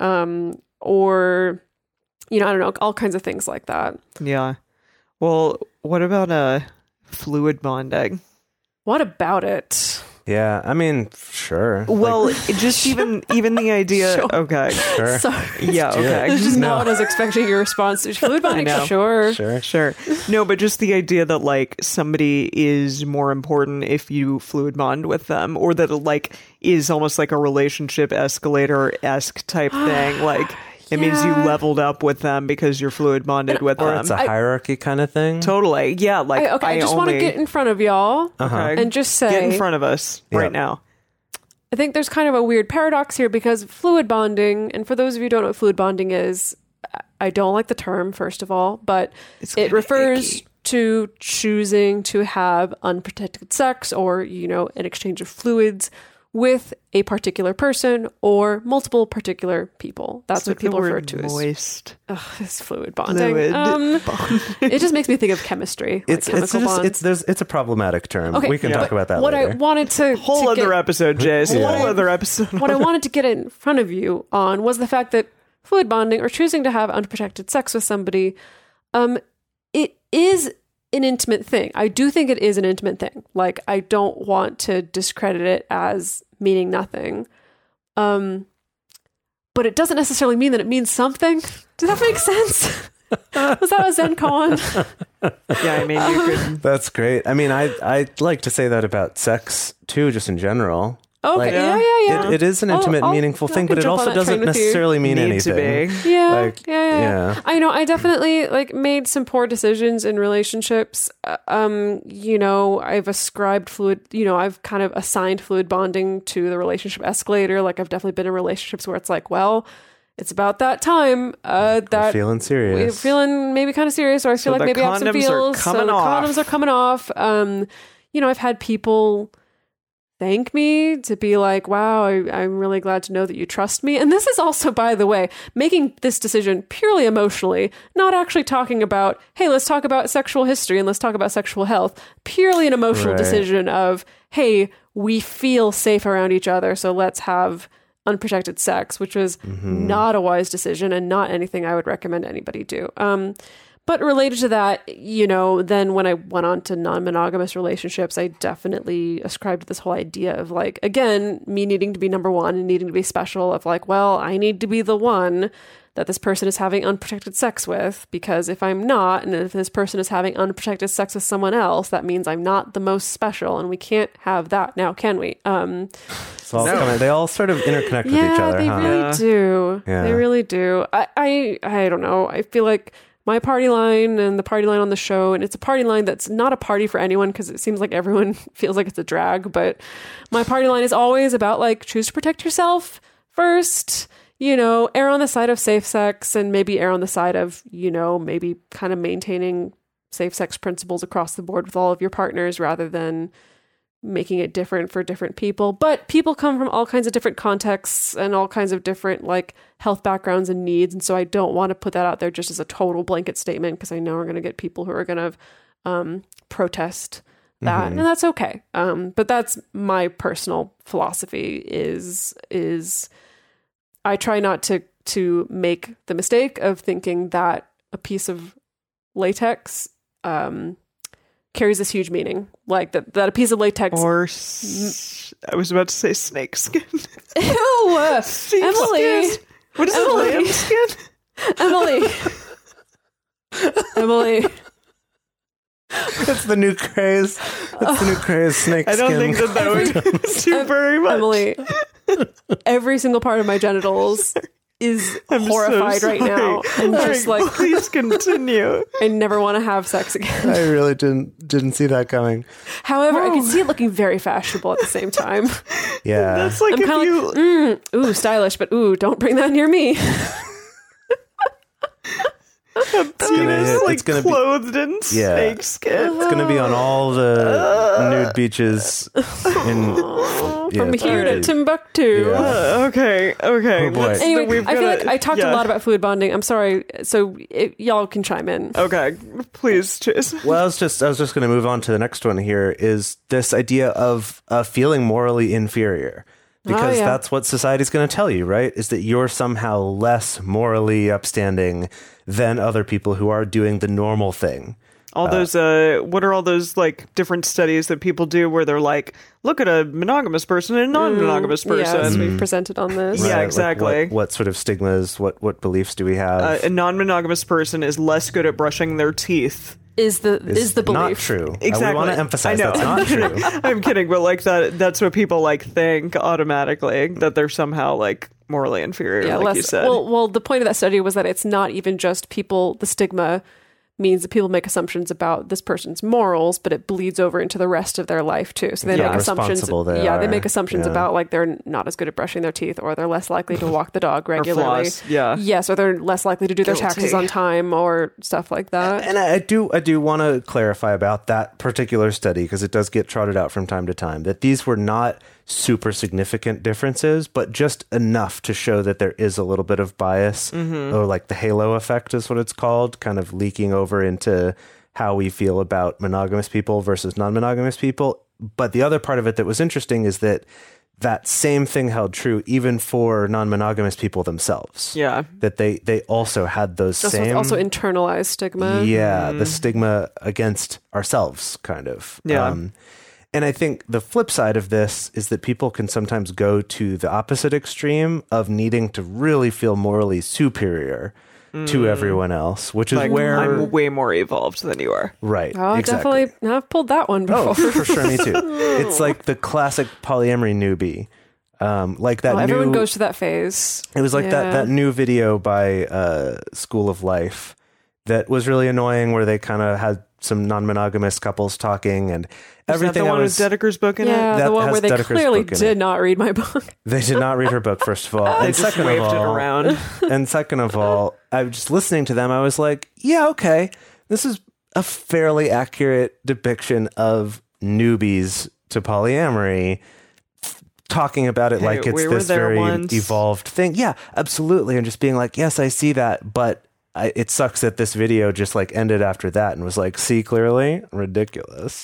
Or, I don't know, all kinds of things like that. Yeah. Well, what about fluid bonding? What about it? Yeah, I mean, sure. Well, just even the idea. Sure. Okay. Sure. Sorry. Yeah. Okay. This is just not what I was expecting your response to. Fluid bonding, know. sure. Sure. No, but just the idea that like somebody is more important if you fluid bond with them, or that it like is almost like a relationship escalator-esque type thing. Like it means you leveled up with them because you're fluid bonded with Or them. it's a hierarchy kind of thing. Totally. Yeah. Like I just want to get in front of y'all and just say, get in front of us right now. I think there's kind of a weird paradox here because fluid bonding, and for those of you who don't know what fluid bonding is, I don't like the term, first of all, but it refers to choosing to have unprotected sex or, an exchange of fluids with a particular person or multiple particular people. That's what people refer to as moist. It's fluid bonding. It just makes me think of chemistry. It's a problematic term. Okay, we can talk about that what later. I wanted to Whole other episode, Jace. Whole other episode. What I wanted to get in front of you on was the fact that fluid bonding or choosing to have unprotected sex with somebody, it is an intimate thing. I do think it is an intimate thing. Like, I don't want to discredit it as meaning nothing. But it doesn't necessarily mean that it means something. Does that make sense? Was that a Zen koan? Yeah, I mean, you could. That's great. I mean, I like to say that about sex too, just in general. Okay, Like, yeah. It is an intimate, meaningful thing, but it jump on also that train doesn't with you. necessarily mean Need anything. to be. Yeah, Like, yeah. I know. I definitely made some poor decisions in relationships. I've ascribed fluid. I've kind of assigned fluid bonding to the relationship escalator. Like, I've definitely been in relationships where it's like, well, it's about that time that feeling serious. we're feeling maybe kind of serious, or I feel So like the maybe I have some condoms are feels. coming the off. condoms are coming off. I've had people thank me to be like, wow, I'm really glad to know that you trust me. And this is also, by the way, making this decision purely emotionally, not actually talking about, hey, let's talk about sexual history and let's talk about sexual health. Purely an emotional Right. decision of, hey, we feel safe around each other, so let's have unprotected sex, which was not a wise decision and not anything I would recommend anybody do. But related to that, then when I went on to non-monogamous relationships, I definitely ascribed to this whole idea of like, again, me needing to be number one and needing to be special of like, well, I need to be the one that this person is having unprotected sex with, because if I'm not, and if this person is having unprotected sex with someone else, that means I'm not the most special, and we can't have that now, can we? They all sort of interconnect with each other, they huh? really do. Yeah. They really do. I don't know. I feel like my party line and the party line on the show, and it's a party line that's not a party for anyone because it seems like everyone feels like it's a drag, but my party line is always about like, choose to protect yourself first, err on the side of safe sex, and maybe err on the side of, maybe kind of maintaining safe sex principles across the board with all of your partners rather than making it different for different people. But people come from all kinds of different contexts and all kinds of different like health backgrounds and needs. And so I don't want to put that out there just as a total blanket statement, because I know we're going to get people who are going to protest that, and that's okay. But that's my personal philosophy is I try not to make the mistake of thinking that a piece of latex carries this huge meaning, like that a piece of latex Or I was about to say snake skin. Ew! Sheep Emily! skin. What is Emily! it? Lamb skin? Emily. That's the new craze. That's the new craze. Snake I don't skin. think that would do very much. Emily, every single part of my genitals is I'm so horrified right now, and sorry. just like Please continue. I never want to have sex again. I really didn't see that coming. However, I can see it looking very fashionable at the same time. Yeah. That's like I'm if kind you... of like, ooh, stylish, but ooh, don't bring that near me. It's gonna be- clothed in Yeah. snake skin. It's gonna be on all the nude beaches in From it's here gonna to be- Timbuktu. Yeah. Okay. Oh, boy. Let's- Anyway, we've I feel gotta- like I talked a lot about fluid bonding. I'm sorry, so y'all can chime in. Okay, please, Chase. Well, I was just going to move on to the next one here, is this idea of feeling morally inferior. Because yeah. that's what society's going to tell you, right? Is that you're somehow less morally upstanding than other people who are doing the normal thing. All those, what are all those like different studies that people do where they're like, look at a monogamous person and a non-monogamous person. Yes, we've presented on this. Yeah, Right? exactly. Like what sort of stigmas, what beliefs do we have? A non-monogamous person is less good at brushing their teeth. Is the belief not true. Exactly. We want to emphasize I know. that's not true. I'm kidding, but like that's what people like think automatically, that they're somehow like morally inferior, Yeah, like you said. Well, the point of that study was that it's not even just people. The stigma means that people make assumptions about this person's morals, but it bleeds over into the rest of their life too. So they Yeah, make assumptions. responsible they They are. make assumptions Yeah. about like they're not as good at brushing their teeth, or they're less likely to walk the dog regularly. floss, yeah. Yes, or they're less likely to do their taxes Guilty. on time or stuff like that. And I do want to clarify about that particular study, because it does get trotted out from time to time, that these were not super significant differences, but just enough to show that there is a little bit of bias, or like the halo effect is what it's called, kind of leaking over into how we feel about monogamous people versus non-monogamous people. But the other part of it that was interesting is that that same thing held true even for non-monogamous people themselves. Yeah. That they also had those That's same... also internalized stigma. Yeah, the stigma against ourselves, kind of. Yeah. And I think the flip side of this is that people can sometimes go to the opposite extreme of needing to really feel morally superior to everyone else, which is Like, where... I'm way more evolved than you are. Right, Oh, exactly. definitely. I've pulled that one before. Oh, for sure, me too. It's like the classic polyamory newbie. Like that Well, everyone new... goes to that phase. It was like Yeah. that new video by School of Life that was really annoying, where they kind of had some non-monogamous couples talking, and Is that everything the I one was... with Dedeker's book in Yeah, That the one has where they Dedeker's clearly book in did it. not read my book. They did not read her book, first of all. it? They And just second waved of it all, around. and second of all, I was just listening to them. I was like, yeah, okay, this is a fairly accurate depiction of newbies to polyamory, talking about it Hey, like it's we were this there very once. evolved thing. Yeah, absolutely. And just being like, yes, I see that, but it sucks that this video just like ended after that and was like, see clearly, ridiculous.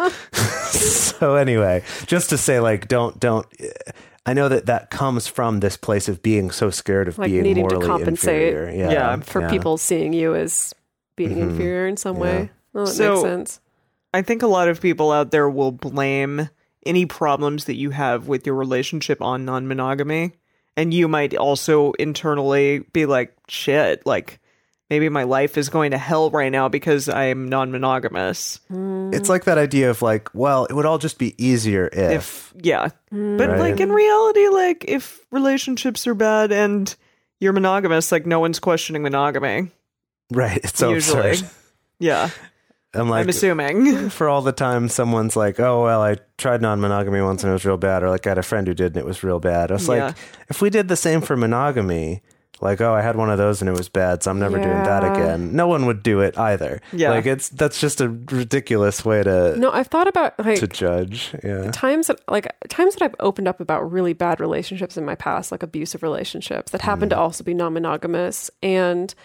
So anyway, just to say, like, don't. I know that comes from this place of being so scared of Like being needing to morally compensate. inferior. Yeah, For people seeing you as being inferior in some way. Well, that So- makes sense. I think a lot of people out there will blame any problems that you have with your relationship on non-monogamy. And you might also internally be like, shit, like maybe my life is going to hell right now because I'm non-monogamous. It's like that idea of like, well, it would all just be easier if. Yeah. But Right. like in reality, like if relationships are bad and you're monogamous, like no one's questioning monogamy. Right. It's so Usually. absurd. Yeah. I'm like, I'm assuming. for all the time someone's like, oh, well, I tried non-monogamy once and it was real bad. Or like I had a friend who did and it was real bad. I was Yeah. like, if we did the same for monogamy, Like, oh, I had one of those and it was bad, so I'm never doing that Yeah. again. No one would do it either. Yeah. Like, that's just a ridiculous way to No, I've thought about like judge. Yeah. times that I've opened up about really bad relationships in my past, like abusive relationships that happen to also be non-monogamous. And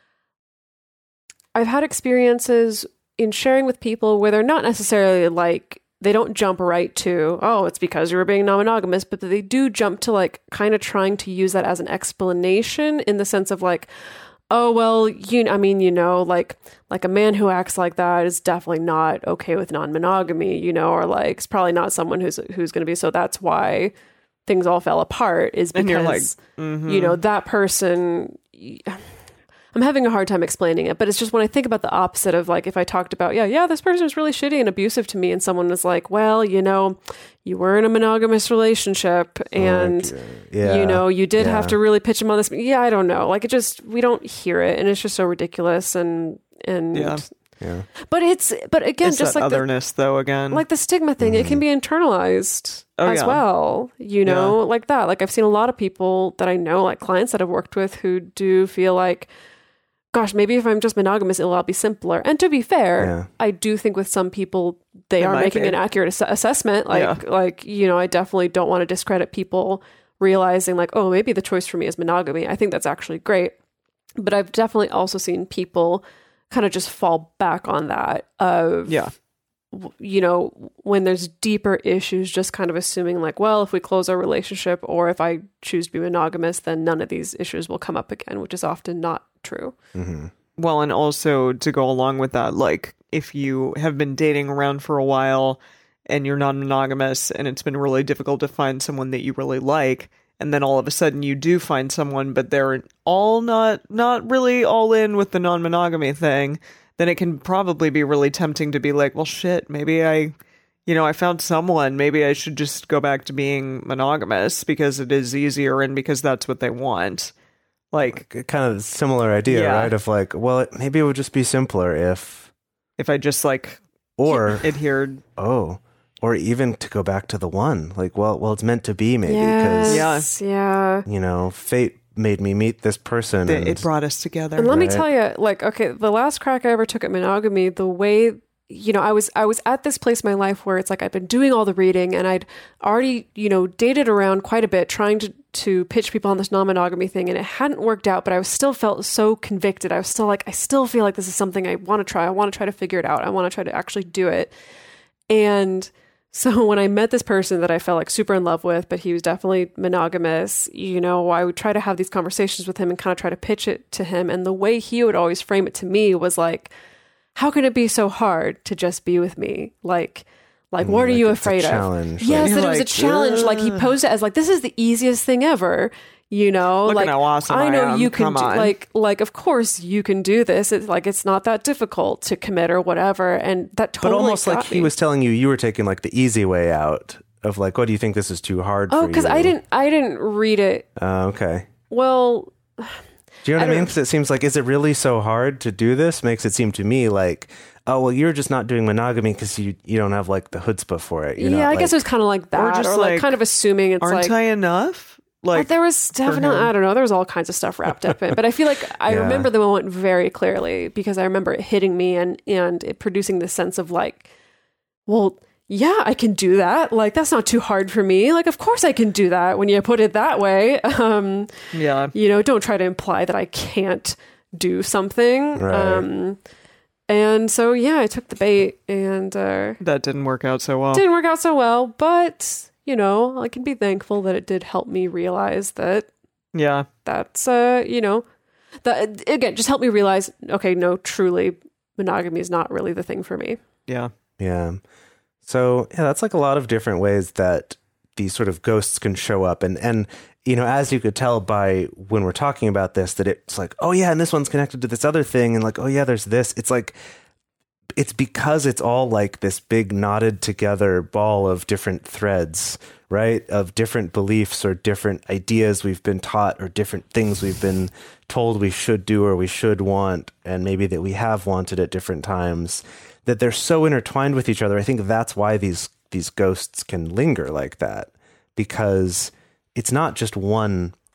I've had experiences in sharing with people where they're not necessarily like, they don't jump right to, oh, it's because you were being non-monogamous, but they do jump to like kind of trying to use that as an explanation in the sense of like, oh, well, like a man who acts like that is definitely not okay with non-monogamy, or like it's probably not someone who's going to be. So that's why things all fell apart is And you're like, because, that person, I'm having a hard time explaining it, but it's just when I think about the opposite of like, if I talked about, this person was really shitty and abusive to me and someone was like, well, you were in a monogamous relationship and, you did have to really pitch him on this. Yeah, I don't know. Like we don't hear it and it's just so ridiculous and Yeah. But again, it's just that like otherness though, again. like the stigma thing, it can be internalized as well, like that. Like I've seen a lot of people that I know, like clients that I've worked with who do feel like, gosh, maybe if I'm just monogamous, it'll all be simpler. And to be fair, I do think with some people, they are making an accurate assessment. I definitely don't want to discredit people realizing like, oh, maybe the choice for me is monogamy. I think that's actually great. But I've definitely also seen people kind of just fall back on that of, when there's deeper issues, just kind of assuming like, well, if we close our relationship or if I choose to be monogamous, then none of these issues will come up again, which is often not true. Mm-hmm. Well, and also to go along with that, like if you have been dating around for a while and you're non-monogamous and it's been really difficult to find someone that you really like, and then all of a sudden you do find someone, but they're all not really all in with the non-monogamy thing, then it can probably be really tempting to be like, well, shit, maybe I found someone, maybe I should just go back to being monogamous because it is easier and because that's what they want. Like kind of similar idea, right? Of like, well, maybe it would just be simpler if I just like adhered. Oh, or even to go back to the one, like, well, it's meant to be maybe because fate made me meet this person. It brought us together. And let me tell you, like, okay, the last crack I ever took at monogamy, the way, I was at this place in my life where it's like I'd been doing all the reading and I'd already, dated around quite a bit trying to pitch people on this non-monogamy thing, and it hadn't worked out, but I was still felt so convicted. I was still like, I still feel like this is something I want to try. I want to try to figure it out. I want to try to actually do it. And so when I met this person that I felt like super in love with, but he was definitely monogamous, I would try to have these conversations with him and kind of try to pitch it to him. And the way he would always frame it to me was like, how can it be so hard to just be with me? Like, what are you afraid of? Challenge. Yes, that it was a challenge. Like he posed it as like, this is the easiest thing ever. Look like at how awesome I know am. you can Come on. like of course you can do this. It's like it's not that difficult to commit or whatever. And that totally But almost got like me. he was telling you were taking like the easy way out of like, what do you think this is too hard for you? Oh, because I didn't read it. Okay. Well, Do you know what I mean? Because it seems like, is it really so hard to do this? Makes it seem to me like, oh, well, you're just not doing monogamy because you don't have like the chutzpah for it. I guess it was kind of like that, just or like, kind of assuming it's aren't like, I enough? Like there was definitely, I don't know, there was all kinds of stuff wrapped up in it. But I feel like I remember the moment very clearly because I remember it hitting me and it producing this sense of like, well, yeah, I can do that. Like, that's not too hard for me. Like, of course I can do that when you put it that way. Don't try to imply that I can't do something. Right. And so, I took the bait and that didn't work out so well. Didn't work out so well, but I can be thankful that it did help me realize that. Yeah. That's that again, just helped me realize, okay, no, truly monogamy is not really the thing for me. Yeah. Yeah. So that's like a lot of different ways that these sort of ghosts can show up. And as you could tell by when we're talking about this, that it's like, oh yeah, and this one's connected to this other thing. And like, oh yeah, there's this. It's like, it's because it's all like this big knotted together ball of different threads, right? Of different beliefs or different ideas we've been taught or different things we've been told we should do or we should want. And maybe that we have wanted at different times, that they're so intertwined with each other. I think that's why these ghosts can linger like that, because it's not just one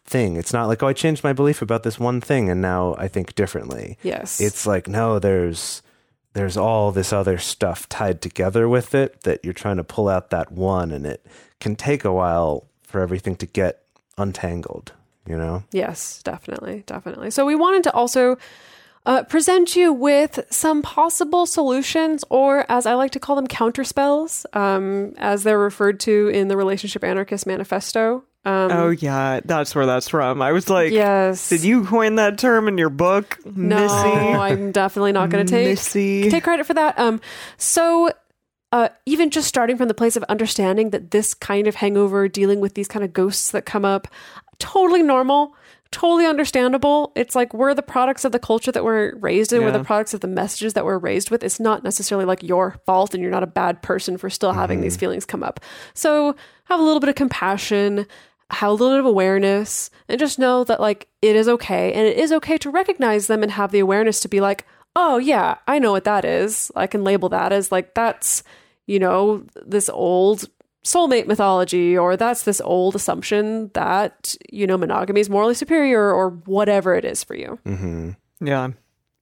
thing. It's not like, oh, I changed my belief about this one thing and now I think differently. Yes. It's like, no, there's all this other stuff tied together with it that you're trying to pull out that one, and it can take a while for everything to get untangled, you know? Yes, definitely. So we wanted to also present you with some possible solutions, or as I like to call them, counterspells, as they're referred to in the Relationship Anarchist Manifesto. Oh yeah, that's where that's from. I was like, yes. Did you coin that term in your book, No, Missy? I'm definitely not going to take credit for that. So even just starting from the place of understanding that this kind of hangover, dealing with these kind of ghosts that come up, totally normal, totally understandable. It's like we're the products of the culture that we're raised in. Yeah. We're the products of the messages that we're raised with. It's not necessarily like your fault, and you're not a bad person for still having these feelings come up. So have a little bit of compassion, have a little bit of awareness, and just know that like it is okay. And it is okay to recognize them and have the awareness to be like, oh yeah, I know what that is. I can label that as like, that's, you know, this old soulmate mythology, or that's this old assumption that, you know, monogamy is morally superior, or whatever it is for you. Mm-hmm. Yeah.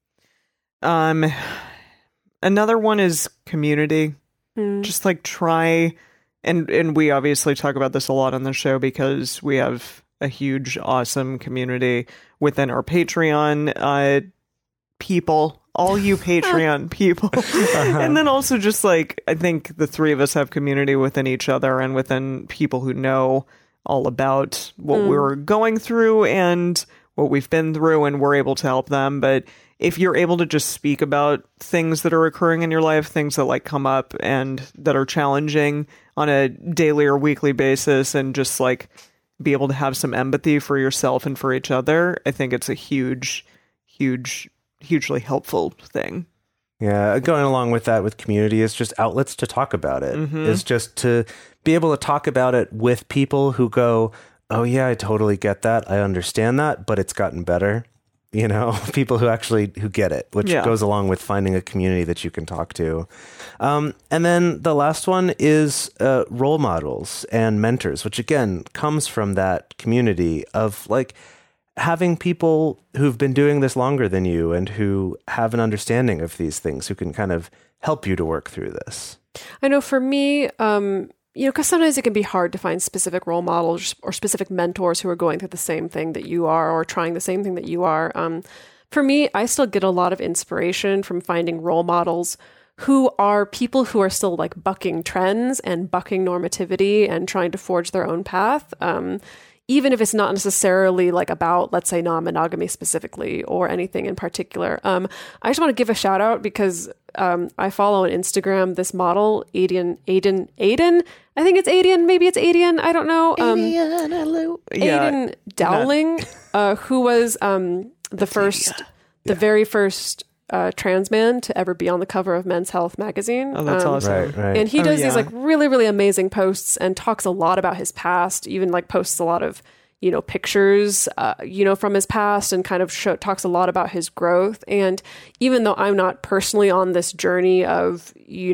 Another one is community. Just like try, and we obviously talk about this a lot on the show because we have a huge, awesome community within our Patreon people, all you Patreon people. And then also just like, I think the three of us have community within each other and within people who know all about what we're going through and what we've been through, and we're able to help them. But if you're able to just speak about things that are occurring in your life, things that like come up and that are challenging on a daily or weekly basis, and just like be able to have some empathy for yourself and for each other, I think it's a hugely helpful thing. Yeah, going along with that with community is just outlets to talk about it. Is just to be able to talk about it with people who go, oh yeah, I totally get that. I understand that, but it's gotten better. You know, people who get it, which goes along with finding a community that you can talk to. And then the last one is role models and mentors, which again comes from that community of like having people who've been doing this longer than you and who have an understanding of these things, who can kind of help you to work through this. I know for me, you know, because sometimes it can be hard to find specific role models or specific mentors who are going through the same thing that you are, or trying the same thing that you are. For me, I still get a lot of inspiration from finding role models who are people who are still like bucking trends and bucking normativity and trying to forge their own path. Even if it's not necessarily like about, let's say, non-monogamy specifically or anything in particular. I just want to give a shout out because I follow on Instagram this model, Aiden. I think it's Aiden. Maybe it's Aiden. I don't know. Aiden Dowling, who was the very first trans man to ever be on the cover of Men's Health magazine. Oh, that's awesome. Right. And he does these like really, really amazing posts and talks a lot about his past, even like posts a lot of, you know, pictures, you know, from his past, and kind of talks a lot about his growth. And even though I'm not personally on this journey of,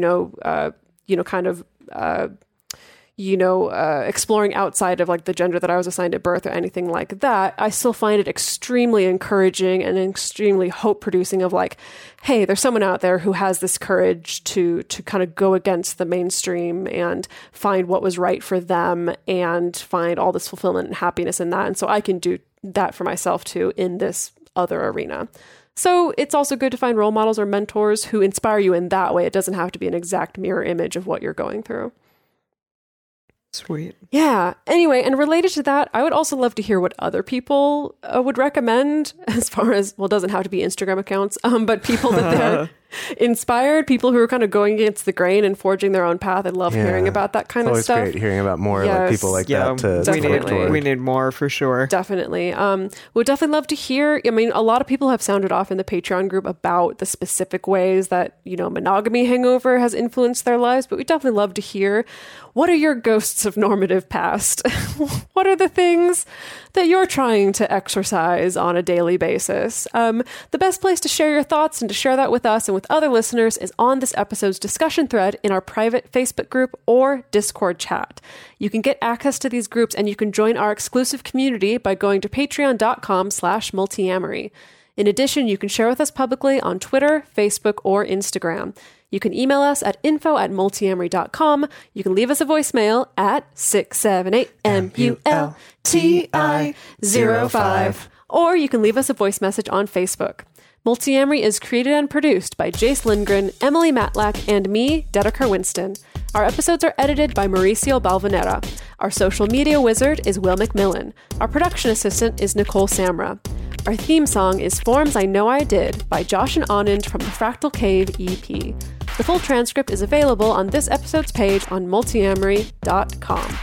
exploring outside of like the gender that I was assigned at birth or anything like that, I still find it extremely encouraging and extremely hope producing of like, hey, there's someone out there who has this courage to kind of go against the mainstream and find what was right for them and find all this fulfillment and happiness in that. And so I can do that for myself too in this other arena. So it's also good to find role models or mentors who inspire you in that way. It doesn't have to be an exact mirror image of what you're going through. Sweet. Yeah. Anyway, and related to that, I would also love to hear what other people would recommend as far as, well, it doesn't have to be Instagram accounts, but people that they're inspired, people who are kind of going against the grain and forging their own path. I love hearing about that kind of stuff. It's always great hearing about more like people like that to work toward. We need more for sure. Definitely. We'd definitely love to hear. I mean, a lot of people have sounded off in the Patreon group about the specific ways that, you know, monogamy hangover has influenced their lives, but we'd definitely love to hear, what are your ghosts of normative past? What are the things that you're trying to exercise on a daily basis. The best place to share your thoughts and to share that with us and with other listeners is on this episode's discussion thread in our private Facebook group or Discord chat. You can get access to these groups and you can join our exclusive community by going to patreon.com/multiamory. In addition, you can share with us publicly on Twitter, Facebook, or Instagram. You can email us at info@multiamory.com. You can leave us a voicemail at 678-MULTI-05. Or you can leave us a voice message on Facebook. Multiamory is created and produced by Jace Lindgren, Emily Matlack, and me, Dedeker Winston. Our episodes are edited by Mauricio Balvanera. Our social media wizard is Will McMillan. Our production assistant is Nicole Samra. Our theme song is Forms I Know I Did by Josh and Anand from the Fractal Cave EP. The full transcript is available on this episode's page on multiamory.com.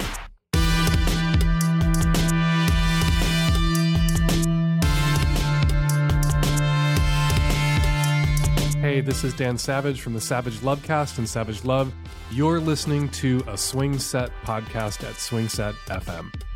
Hey, this is Dan Savage from the Savage Lovecast and Savage Love. You're listening to a Swing Set podcast at Swing Set FM.